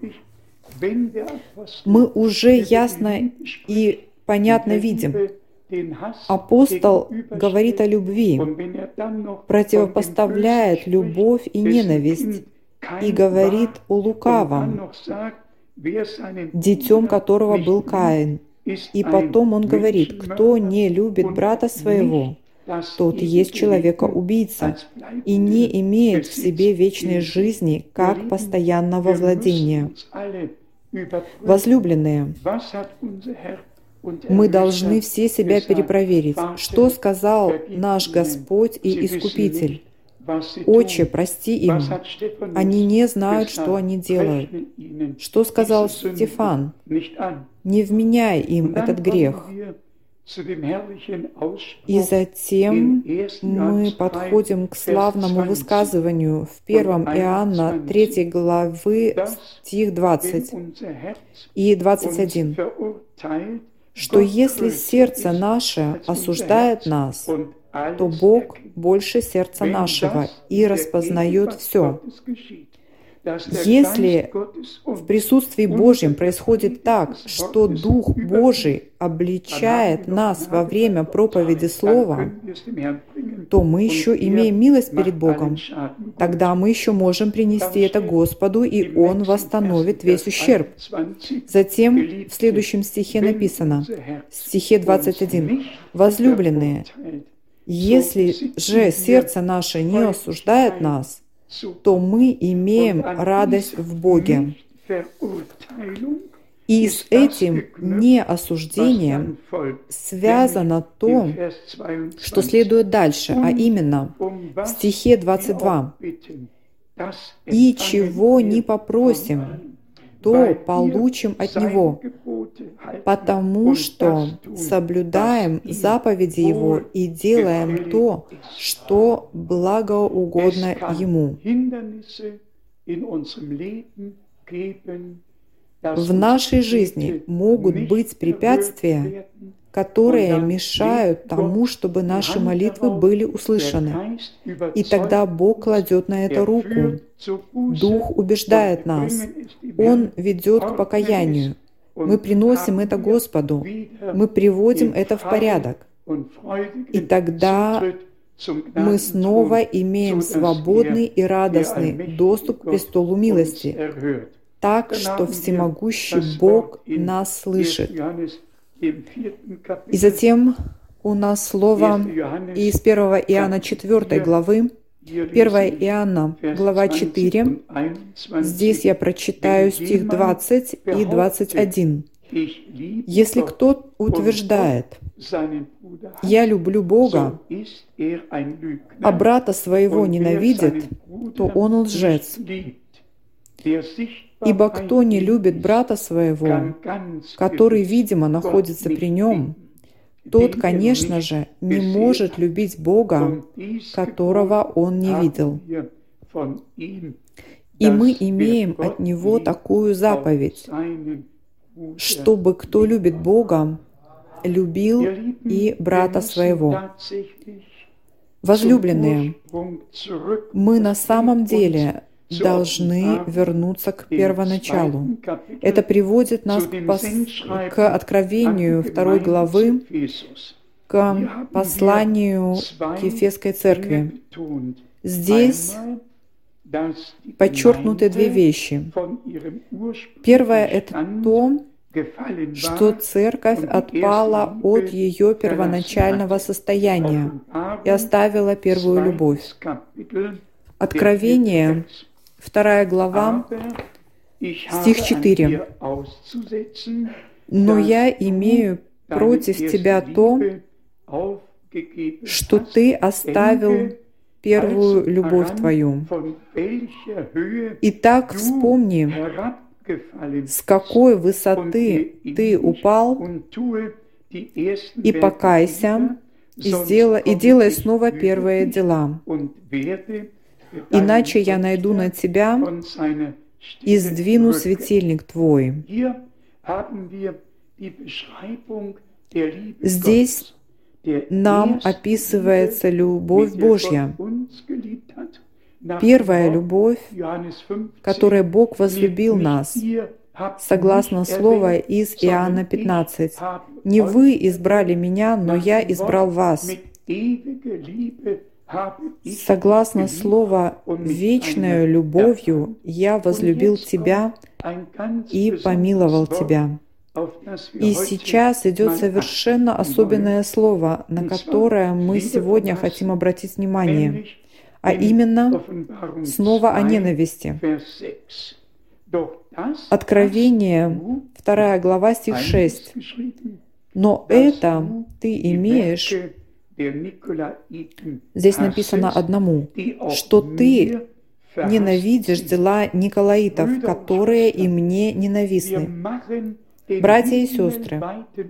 Мы уже ясно и понятно видим. Апостол говорит о любви, противопоставляет любовь и ненависть, и говорит о лукавом, детем которого был Каин. И потом он говорит: кто не любит брата своего, тот есть человека-убийца и не имеет в себе вечной жизни как постоянного владения. Возлюбленные, мы должны все себя перепроверить. Что сказал наш Господь и Искупитель? «Отче, прости им, они не знают, что они делают». Что сказал Стефан? «Не вменяй им этот грех». И затем мы подходим к славному высказыванию в 1 Иоанна 3 главы, стих 20 и 21, что если сердце наше осуждает нас, то Бог больше сердца нашего и распознает все. Если в присутствии Божьем происходит так, что Дух Божий обличает нас во время проповеди Слова, то мы еще имеем милость перед Богом. Тогда мы еще можем принести это Господу, и Он восстановит весь ущерб. Затем в следующем стихе написано, в стихе 21, «Возлюбленные, если же сердце наше не осуждает нас, то мы имеем радость в Боге». И с этим неосуждением связано то, что следует дальше, а именно в стихе 22. «И чего не попросим, то получим от Него, потому что соблюдаем заповеди Его и делаем то, что благоугодно Ему». В нашей жизни могут быть препятствия, которые мешают тому, чтобы наши молитвы были услышаны. И тогда Бог кладет на это руку. Дух убеждает нас. Он ведет к покаянию. Мы приносим это Господу. Мы приводим это в порядок. И тогда мы снова имеем свободный и радостный доступ к престолу милости, так что всемогущий Бог нас слышит. И затем у нас слово из 1 Иоанна 4 главы, 1 Иоанна, глава 4. Здесь я прочитаю стих 20 и 21. «Если кто утверждает: „Я люблю Бога“, а брата своего ненавидит, то он лжец. Ибо кто не любит брата своего, который, видимо, находится при нем, тот, конечно же, не может любить Бога, которого он не видел. И мы имеем от Него такую заповедь, чтобы кто любит Бога, любил и брата своего». Возлюбленные, мы на самом деле должны вернуться к первоначалу. Это приводит нас к откровению 2 главы, к посланию к Ефесской церкви. Здесь подчеркнуты две вещи. Первое — это то, что церковь отпала от ее первоначального состояния и оставила первую любовь. Откровение, 2 глава, стих 4. «Но я имею против тебя то, что ты оставил первую любовь твою. Итак, вспомни, с какой высоты ты упал, и покайся, и делай снова первые дела. Иначе я найду на тебя и сдвину светильник твой». Здесь нам описывается любовь Божья. Первая любовь, которой Бог возлюбил нас, согласно слова из Иоанна 15. «Не вы избрали меня, но я избрал вас». Согласно слова «вечною любовью я возлюбил тебя и помиловал тебя». И сейчас идет совершенно особенное слово, на которое мы сегодня хотим обратить внимание, а именно снова о ненависти. Откровение, 2 глава, стих 6. «Но это ты имеешь...» Здесь написано одному, что ты ненавидишь дела Николаитов, которые и мне ненавистны. Братья и сестры,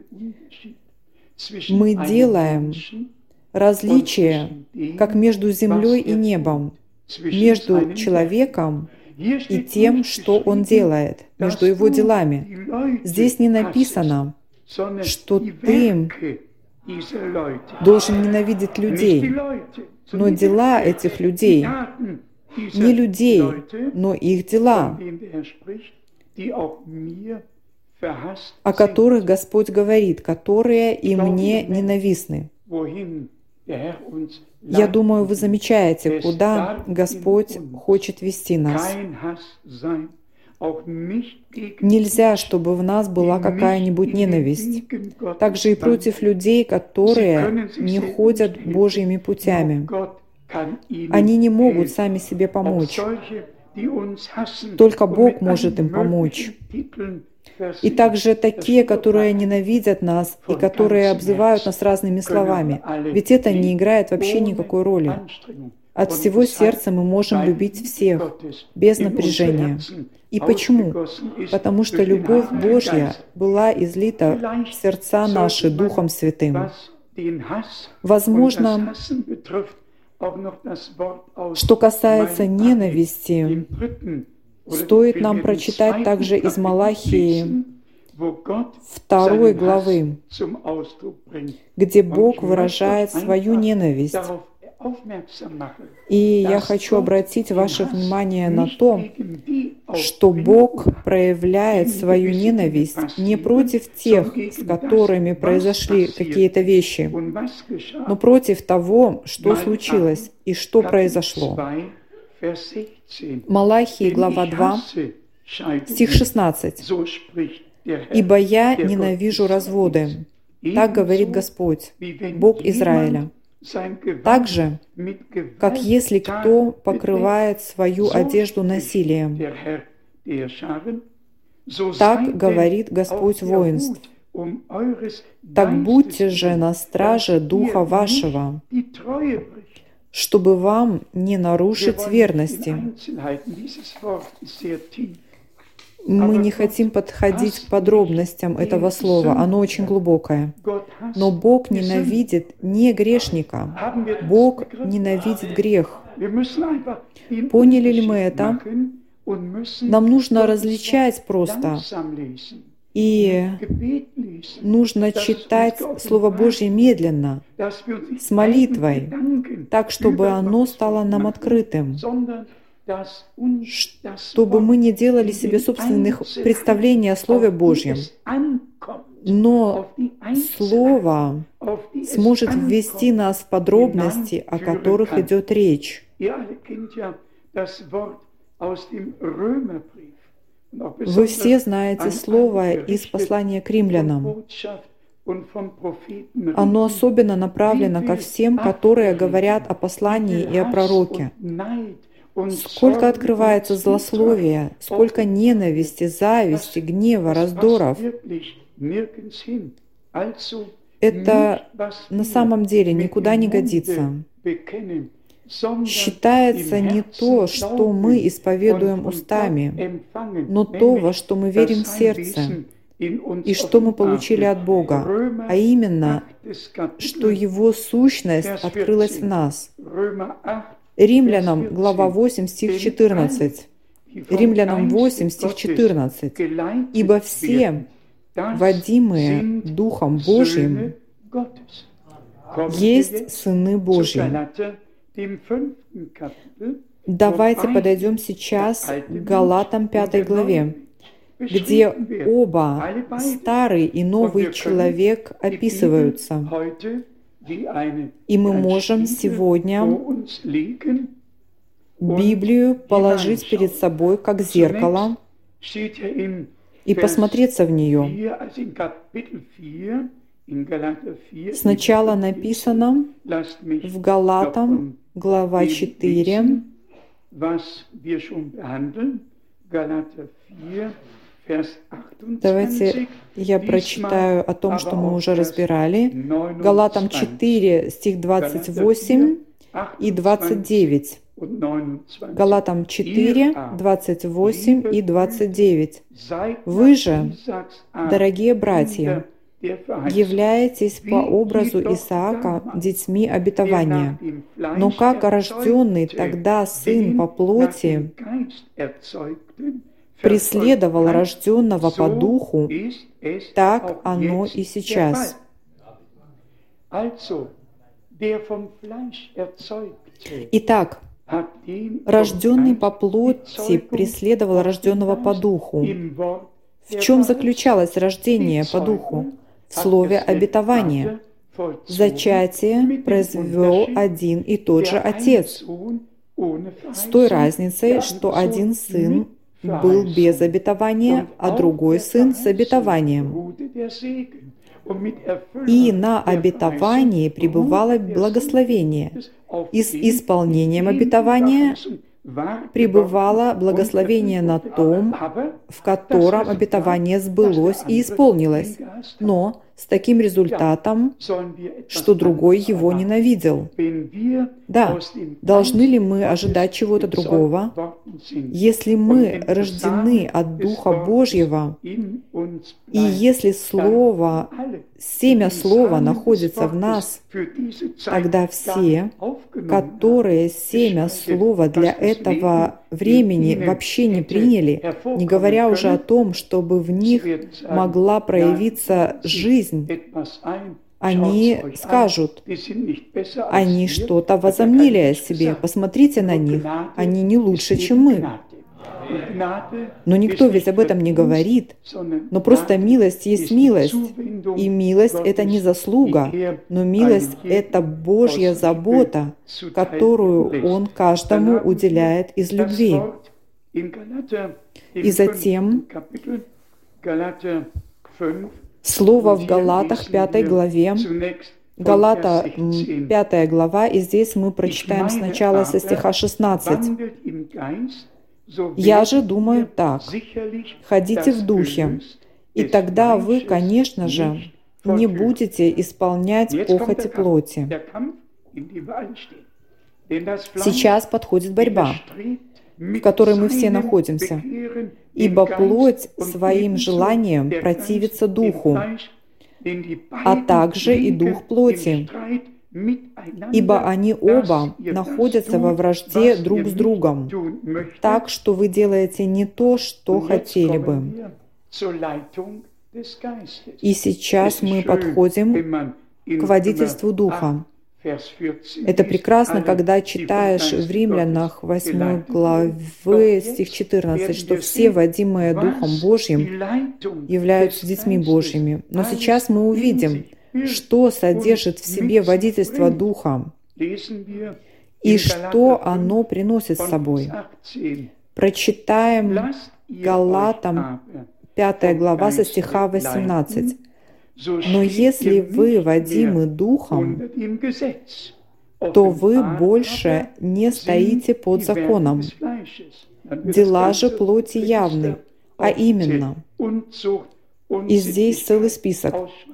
мы делаем различие как между землей и небом, между человеком и тем, что он делает, между его делами. Здесь не написано, что ты должен ненавидеть людей, но дела этих людей, не людей, но их дела, о которых Господь говорит, которые и мне ненавистны. Я думаю, вы замечаете, куда Господь хочет вести нас. Нельзя, чтобы в нас была какая-нибудь ненависть. Также и против людей, которые не ходят Божьими путями. Они не могут сами себе помочь. Только Бог может им помочь. И также такие, которые ненавидят нас и которые обзывают нас разными словами. Ведь это не играет вообще никакой роли. От всего сердца мы можем любить всех, без напряжения. И почему? Потому что любовь Божья была излита в сердца наши Духом Святым. Возможно, что касается ненависти, стоит нам прочитать также из Малахии 2 главы, где Бог выражает свою ненависть. И я хочу обратить ваше внимание на то, что Бог проявляет свою ненависть не против тех, с которыми произошли какие-то вещи, но против того, что случилось и что произошло. Малахии, глава 2, стих 16. «Ибо я ненавижу разводы, так говорит Господь, Бог Израиля. Так же, как если кто покрывает свою одежду насилием. Так говорит Господь воинств. Так будьте же на страже духа вашего, чтобы вам не нарушить верности». Мы не хотим подходить к подробностям этого слова, оно очень глубокое. Но Бог ненавидит не грешника, Бог ненавидит грех. Поняли ли мы это? Нам нужно различать просто. И нужно читать Слово Божье медленно, с молитвой, так, чтобы оно стало нам открытым, чтобы мы не делали себе собственных представлений о Слове Божьем. Но Слово сможет ввести нас в подробности, о которых идет речь. Вы все знаете слово из послания к римлянам. Оно особенно направлено ко всем, которые говорят о послании и о пророке. Сколько открывается злословия, сколько ненависти, зависти, гнева, раздоров. Это на самом деле никуда не годится. Считается не то, что мы исповедуем устами, но то, во что мы верим в сердце, и что мы получили от Бога, а именно, что Его сущность открылась в нас. Римлянам, глава 8, стих 14. Римлянам 8, стих 14. «Ибо все, водимые Духом Божьим, есть сыны Божьи». Давайте подойдем сейчас к Галатам 5 главе, где оба, старый и новый человек, описываются. И мы можем сегодня Библию положить перед собой как зеркало и посмотреться в нее. Сначала написано в Галатам, глава 4, давайте я прочитаю о том, что мы уже разбирали. Галатам 4, стих 28 и 29. Галатам 4, 28 и 29. «Вы же, дорогие братья, являетесь по образу Исаака детьми обетования, но как рожденный тогда сын по плоти преследовал рожденного по духу, так оно и сейчас». Итак, рожденный по плоти преследовал рожденного по духу. В чем заключалось рождение по духу? В слове обетования. Зачатие произвел один и тот же Отец, с той разницей, что один сын был без обетования, а другой сын с обетованием. И на обетовании пребывало благословение, и с исполнением обетования пребывало благословение на том, в котором обетование сбылось и исполнилось, но с таким результатом, что другой его ненавидел. Да, должны ли мы ожидать чего-то другого? Если мы рождены от Духа Божьего, и если семя Слова находится в нас, тогда все, которые семя Слова для этого времени вообще не приняли, не говоря уже о том, чтобы в них могла проявиться жизнь, они скажут, они что-то возомнили о себе, посмотрите на них, они не лучше, чем мы. Но никто ведь об этом не говорит. Но просто милость есть милость. И милость — это не заслуга, но милость — это Божья забота, которую Он каждому уделяет из любви. И затем слово в Галатах, 5 главе, Галата, 5 глава, и здесь мы прочитаем сначала со стиха 16. «Я же думаю так, ходите в духе, и тогда вы, конечно же, не будете исполнять похоти плоти». Сейчас подходит борьба, в которой мы все находимся. «Ибо плоть своим желанием противится духу, а также и дух плоти, ибо они оба находятся во вражде друг с другом, так что вы делаете не то, что хотели бы». И сейчас мы подходим к водительству Духа. Это прекрасно, когда читаешь в Римлянах 8 главы, стих 14, что все, водимые Духом Божьим, являются детьми Божьими. Но сейчас мы увидим, что содержит в себе водительство Духа и что оно приносит с собой. Прочитаем Галатам 5 глава со стиха 18. «Но если вы водимы Духом, то вы больше не стоите под законом. Дела же плоти явны, а именно». И здесь целый список.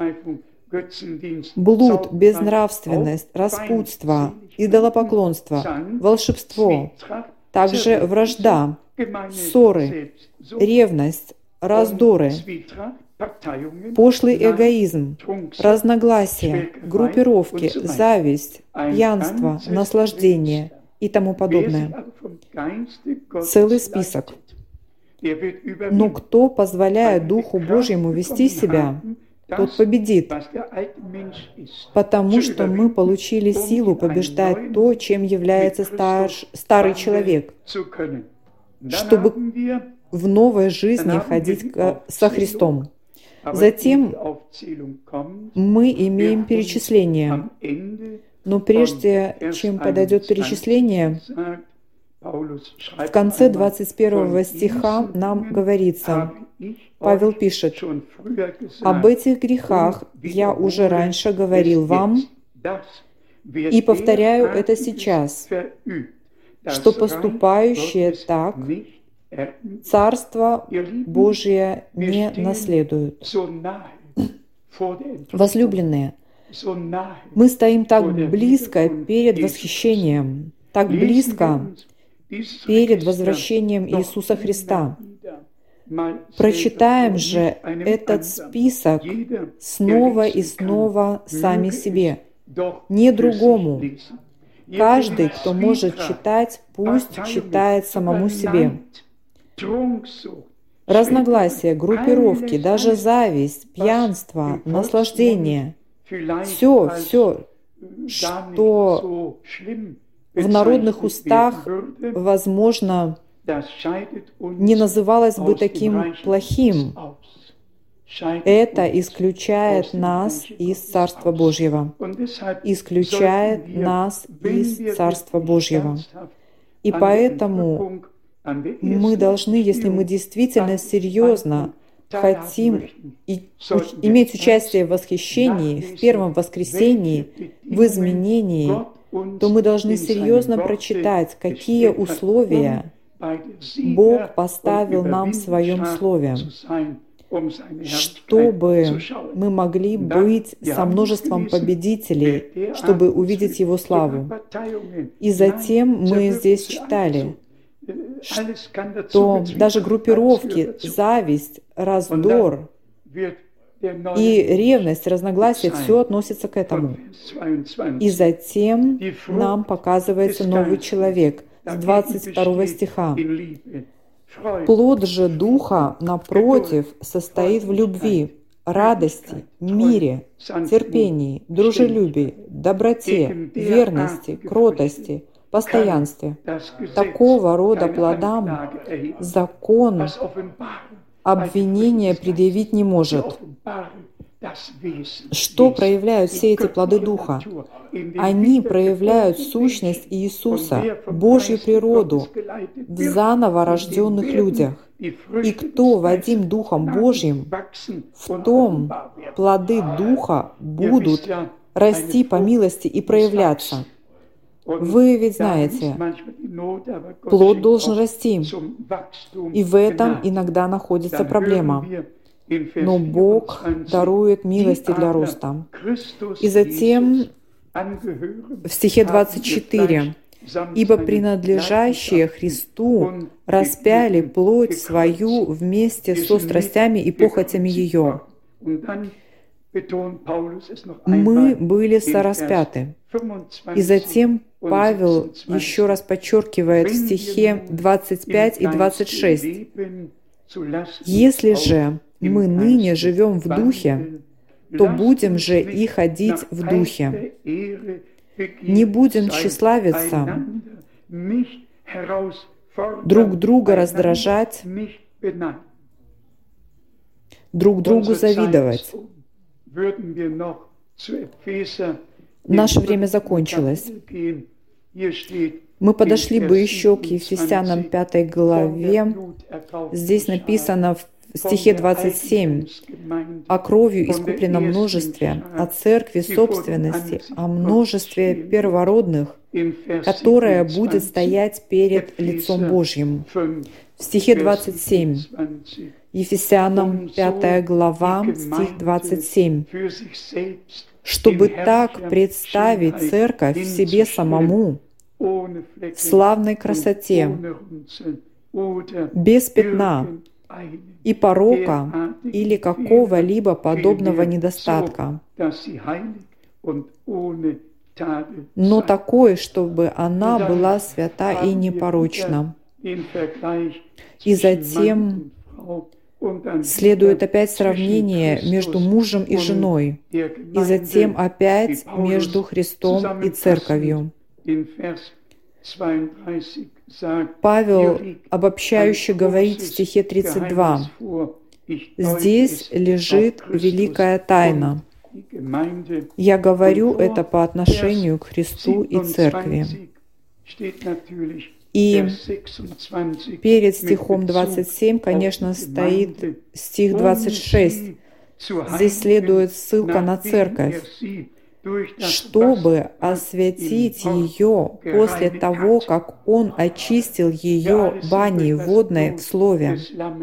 Блуд, безнравственность, распутство, идолопоклонство, волшебство, также вражда, ссоры, ревность, раздоры, пошлый эгоизм, разногласия, группировки, зависть, пьянство, наслаждение и тому подобное. Целый список. Но кто позволяет Духу Божьему вести себя, тот победит, потому что мы получили силу побеждать то, чем является старый человек, чтобы в новой жизни ходить со Христом. Затем мы имеем перечисление. Но прежде чем подойдет перечисление, в конце 21 стиха нам говорится: Павел пишет: «Об этих грехах я уже раньше говорил вам и повторяю это сейчас, что поступающие так Царство Божие не наследуют». Возлюбленные, мы стоим так близко перед восхищением, так близко перед возвращением Иисуса Христа. Прочитаем же этот список снова и снова сами себе, не другому. Каждый, кто может читать, пусть читает самому себе. Разногласия, группировки, даже зависть, пьянство, наслаждение — все, что в народных устах, возможно, не называлось бы таким плохим, это исключает нас из Царства Божьего. Исключает нас из Царства Божьего. И поэтому мы должны, если мы действительно серьезно хотим иметь участие в восхищении, в первом воскресении, в изменении, то мы должны серьезно прочитать, какие условия Бог поставил нам в Своем Слове, чтобы мы могли быть со множеством победителей, чтобы увидеть Его славу. И затем мы здесь читали, что даже группировки, зависть, раздор и ревность, разногласия, все относится к этому. И затем нам показывается новый человек с 22 стиха. «Плод же Духа, напротив, состоит в любви, радости, мире, терпении, дружелюбии, доброте, верности, кротости, постоянстве. Такого рода плодам закон обвинения предъявить не может». Что проявляют все эти плоды Духа? Они проявляют сущность Иисуса, Божью природу в заново рожденных людях. И кто водим Духом Божьим, в том плоды Духа будут расти по милости и проявляться. Вы ведь знаете, плод должен расти, и в этом иногда находится проблема. Но Бог дарует милости для роста. И затем в стихе 24: «Ибо принадлежащие Христу распяли плоть свою вместе со страстями и похотями ее». Мы были сораспяты. И затем Павел еще раз подчеркивает в стихе 25 и 26: «Если же мы ныне живем в Духе, то будем же и ходить в Духе. Не будем тщеславиться, друг друга раздражать, друг другу завидовать». Наше время закончилось. Мы подошли бы еще к Ефесянам 5 главе. Здесь написано в стихе 27: «О кровью искупленном множестве, о церкви собственности, о множестве первородных, которая будет стоять перед лицом Божьим». В стихе 27, Ефесянам 5 глава, стих 27. «Чтобы так представить церковь в себе самому, в славной красоте, без пятна и порока или какого-либо подобного недостатка, но такой, чтобы она была свята и непорочна». И затем следует опять сравнение между мужем и женой, и затем опять между Христом и Церковью. Павел обобщающе говорит в стихе 32: «Здесь лежит великая тайна. Я говорю это по отношению к Христу и Церкви». И перед стихом 27, конечно, стоит стих 26. Здесь следует ссылка на церковь, чтобы освятить ее после того, как Он очистил ее баней водной в Слове.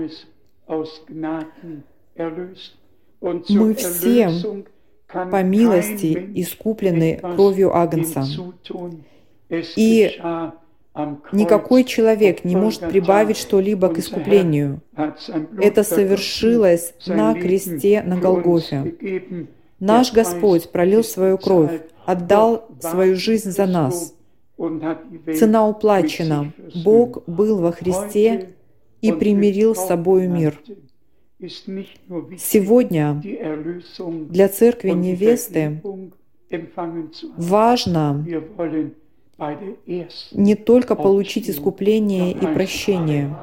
Мы все по милости искуплены кровью Агнца. И никакой человек не может прибавить что-либо к искуплению. Это совершилось на кресте на Голгофе. Наш Господь пролил свою кровь, отдал свою жизнь за нас. Цена уплачена. Бог был во Христе и примирил с собою мир. Сегодня для церкви невесты важно не только получить искупление и прощение.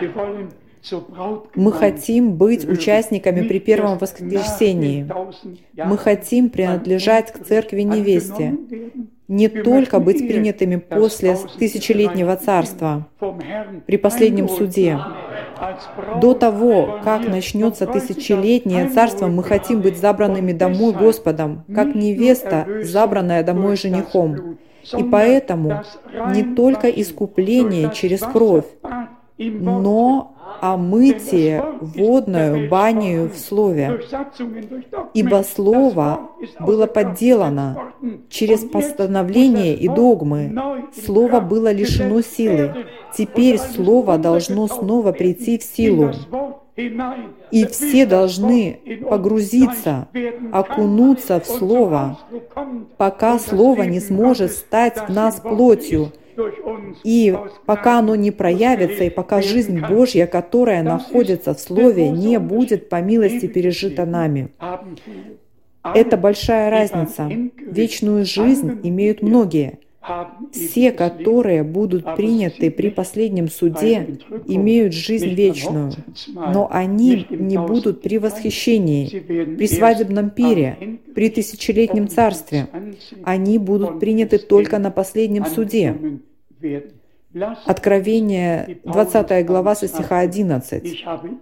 Мы хотим быть участниками при первом воскресении. Мы хотим принадлежать к церкви невесте, не только быть принятыми после тысячелетнего царства, при последнем суде. До того, как начнется тысячелетнее царство, мы хотим быть забранными домой Господом, как невеста, забранная домой женихом. И поэтому не только искупление через кровь, но омытие водною банею в Слове. Ибо Слово было подделано через постановления и догмы. Слово было лишено силы. Теперь Слово должно снова прийти в силу. И все должны погрузиться, окунуться в Слово, пока Слово не сможет стать в нас плотью, и пока оно не проявится, и пока жизнь Божья, которая находится в Слове, не будет по милости пережита нами. Это большая разница. Вечную жизнь имеют многие. Все, которые будут приняты при последнем суде, имеют жизнь вечную, но они не будут при восхищении, при свадебном пире, при тысячелетнем царстве. Они будут приняты только на последнем суде. Откровение, 20 глава, со стиха 11.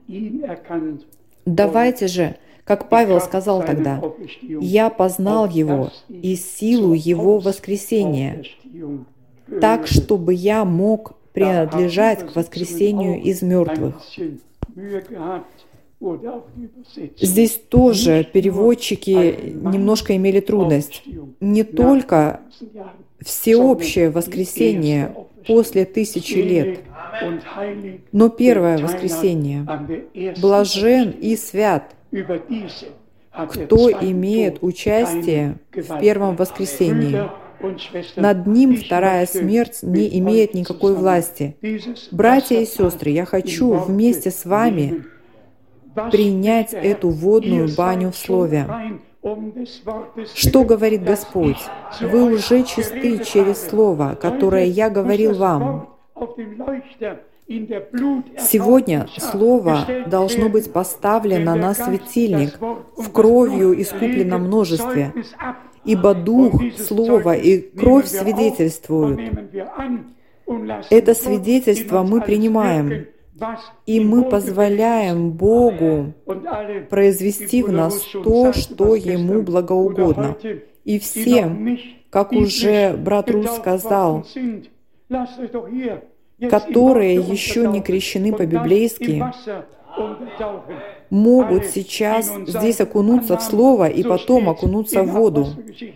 Давайте же, как Павел сказал тогда, «Я познал Его и силу Его воскресения, так, чтобы я мог принадлежать к воскресению из мертвых». Здесь тоже переводчики немножко имели трудность. Не только всеобщее воскресение после 1000 лет, но первое воскресение. Блажен и свят, кто имеет участие в первом воскресении. Над ним вторая смерть не имеет никакой власти. Братья и сестры, я хочу вместе с вами принять эту водную баню в Слове. Что говорит Господь? Вы уже чисты через Слово, которое я говорил вам. Сегодня Слово должно быть поставлено на светильник в кровью искупленном множестве, ибо Дух, Слово и кровь свидетельствуют. Это свидетельство мы принимаем, и мы позволяем Богу произвести в нас то, что Ему благоугодно. И все, как уже брат Рус сказал, которые еще не крещены по-библейски, могут сейчас здесь окунуться в Слово и потом окунуться в воду.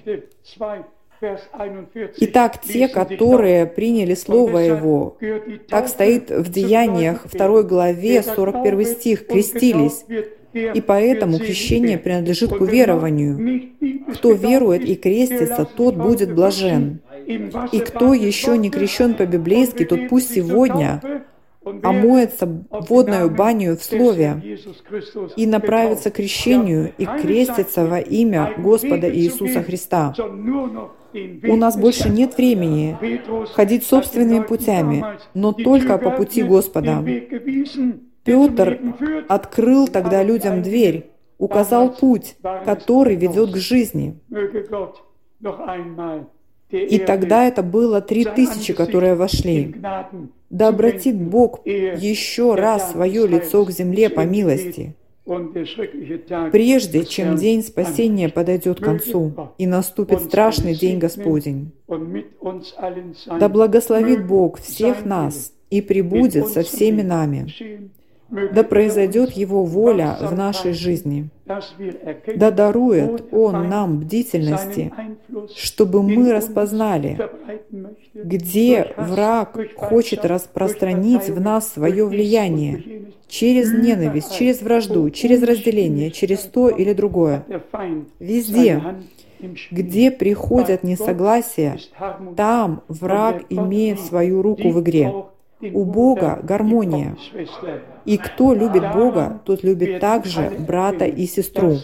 Итак, те, которые приняли Слово Его, так стоит в Деяниях 2 главе, 41 стих, крестились, и поэтому крещение принадлежит к уверованию. Кто верует и крестится, тот будет блажен. И кто еще не крещен по-библейски, тот пусть сегодня омоется водною банью в Слове и направится к крещению и крестится во имя Господа Иисуса Христа. У нас больше нет времени ходить собственными путями, но только по пути Господа. Петр открыл тогда людям дверь, указал путь, который ведет к жизни. И тогда это было 3000, которые вошли. Да обратит Бог еще раз свое лицо к земле по милости, прежде чем день спасения подойдет к концу, и наступит страшный день Господень. Да благословит Бог всех нас и пребудет со всеми нами. Да произойдет Его воля в нашей жизни. Да дарует Он нам бдительности, чтобы мы распознали, где враг хочет распространить в нас свое влияние через ненависть, через вражду, через разделение, через то или другое. Везде, где приходят несогласия, там враг имеет свою руку в игре. У Бога гармония. И кто любит Бога, тот любит также брата и сестру.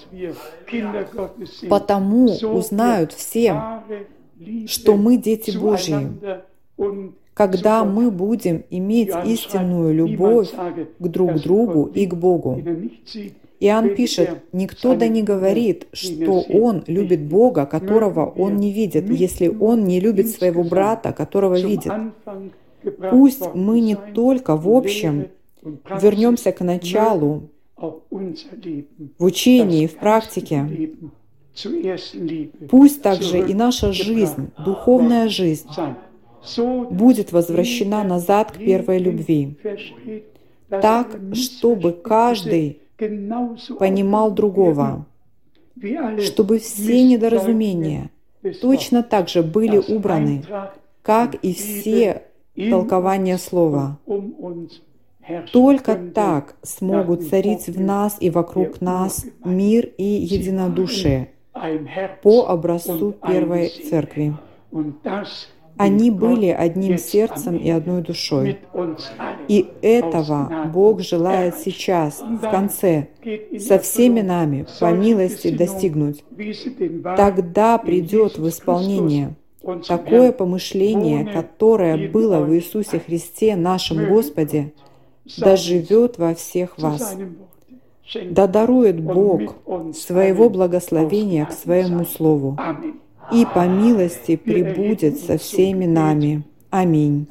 Потому узнают все, что мы дети Божьи, когда мы будем иметь истинную любовь к друг другу и к Богу. Иоанн пишет: «Никто да не говорит, что он любит Бога, которого он не видит, если он не любит своего брата, которого видит». Пусть мы не только в общем вернемся к началу, в учении, в практике. Пусть также и наша жизнь, духовная жизнь, будет возвращена назад к первой любви, так, чтобы каждый понимал другого, чтобы все недоразумения точно так же были убраны, как и все толкования слова. Только так смогут царить в нас и вокруг нас мир и единодушие по образцу Первой Церкви. Они были одним сердцем и одной душой. И этого Бог желает сейчас, в конце, со всеми нами, по милости достигнуть. Тогда придет в исполнение такое помышление, которое было в Иисусе Христе, нашем Господе, да живет во всех вас. Да дарует Бог своего благословения к своему Слову, и по милости пребудет со всеми нами. Аминь.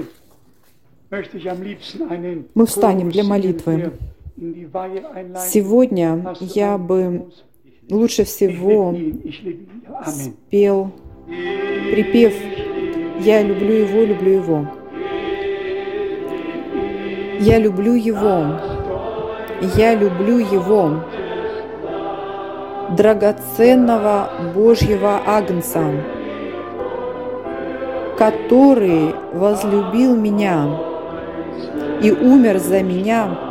Мы встанем для молитвы. Сегодня я бы лучше всего спел припев «Я люблю Его, люблю Его». Я люблю Его, я люблю Его, драгоценного Божьего Агнца, который возлюбил меня и умер за меня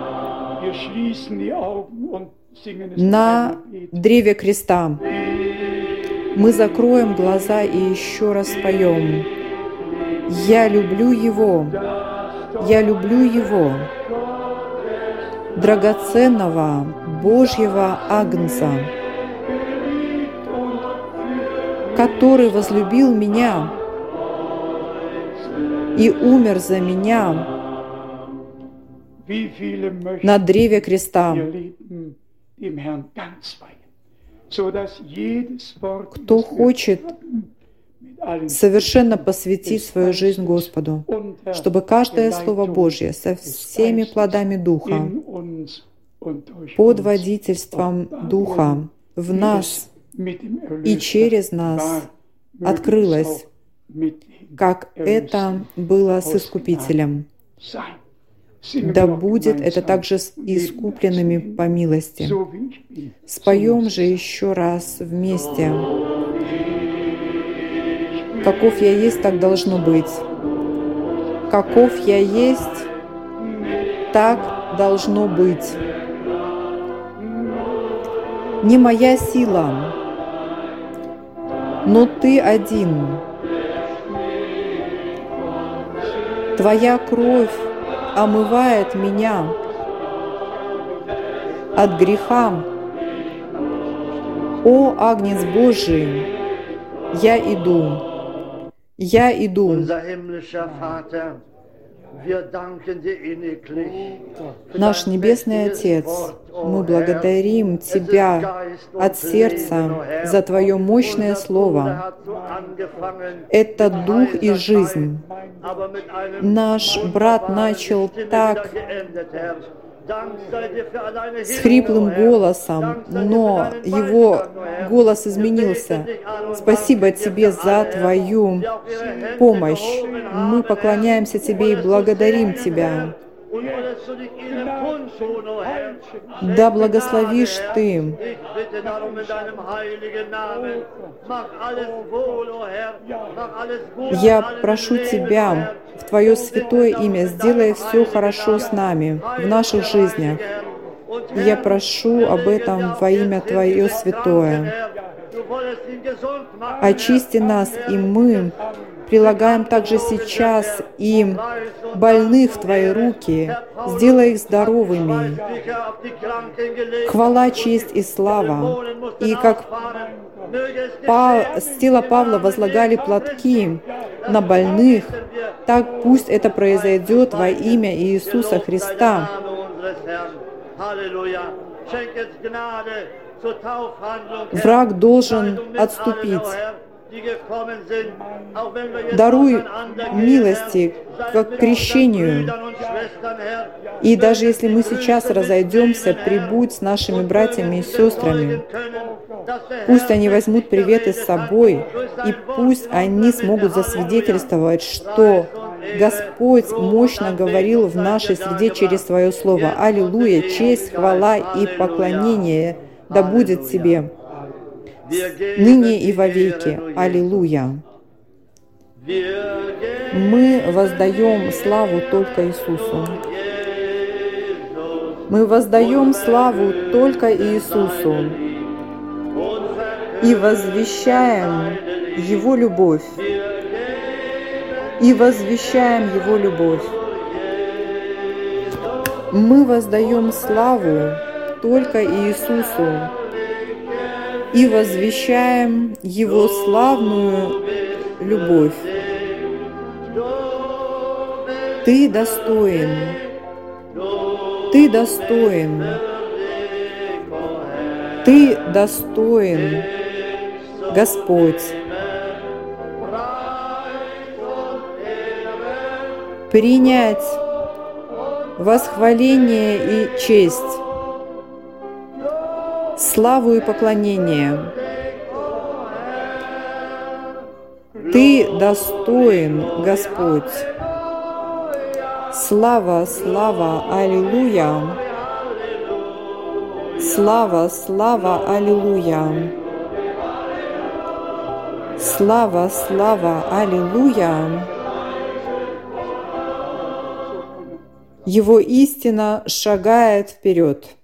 на древе креста. Мы закроем глаза и еще раз споем: «Я люблю Его, я люблю Его, драгоценного Божьего Агнца, который возлюбил меня и умер за меня на древе креста». Кто хочет совершенно посвятить свою жизнь Господу, чтобы каждое Слово Божье со всеми плодами Духа, под водительством Духа в нас и через нас открылось, как это было с Искупителем. Да будет это также с искупленными по милости. Споем же еще раз вместе. Каков я есть, так должно быть. Каков я есть, так должно быть. Не моя сила, но Ты один. Твоя кровь омывает меня от греха. О, Агнец Божий, я иду. Я иду. Наш Небесный Отец, мы благодарим Тебя от сердца за Твое мощное Слово. Это дух и жизнь. Наш брат начал так, с хриплым голосом, но его голос изменился. Спасибо Тебе за Твою помощь. Мы поклоняемся Тебе и благодарим Тебя. Да благословишь Ты. Я прошу Тебя в Твое святое имя, сделай все хорошо с нами, в наших жизнях. Я прошу об этом во имя Твое святое. Очисти нас, и мы прилагаем также сейчас и больных в Твои руки, сделай их здоровыми. Хвала, честь и слава. И как с тела Павла возлагали платки на больных, так пусть это произойдет во имя Иисуса Христа. Враг должен отступить. Даруй милости к крещению. И даже если мы сейчас разойдемся, прибудь с нашими братьями и сестрами. Пусть они возьмут приветы с собой, и пусть они смогут засвидетельствовать, что Господь мощно говорил в нашей среде через Свое Слово. Аллилуйя! Честь, хвала и поклонение да будет Тебе ныне и вовеки. Аллилуйя! Мы воздаем славу только Иисусу. Мы воздаем славу только Иисусу и возвещаем Его любовь. И возвещаем Его любовь. Мы воздаем славу только Иисусу и возвещаем Его славную любовь. Ты достоин, Ты достоин, Ты достоин, Господь, принять восхваление и честь, славу и поклонение. Ты достоин, Господь. Слава, слава, аллилуйя. Слава, слава, аллилуйя. Слава, слава, аллилуйя. Его истина шагает вперед.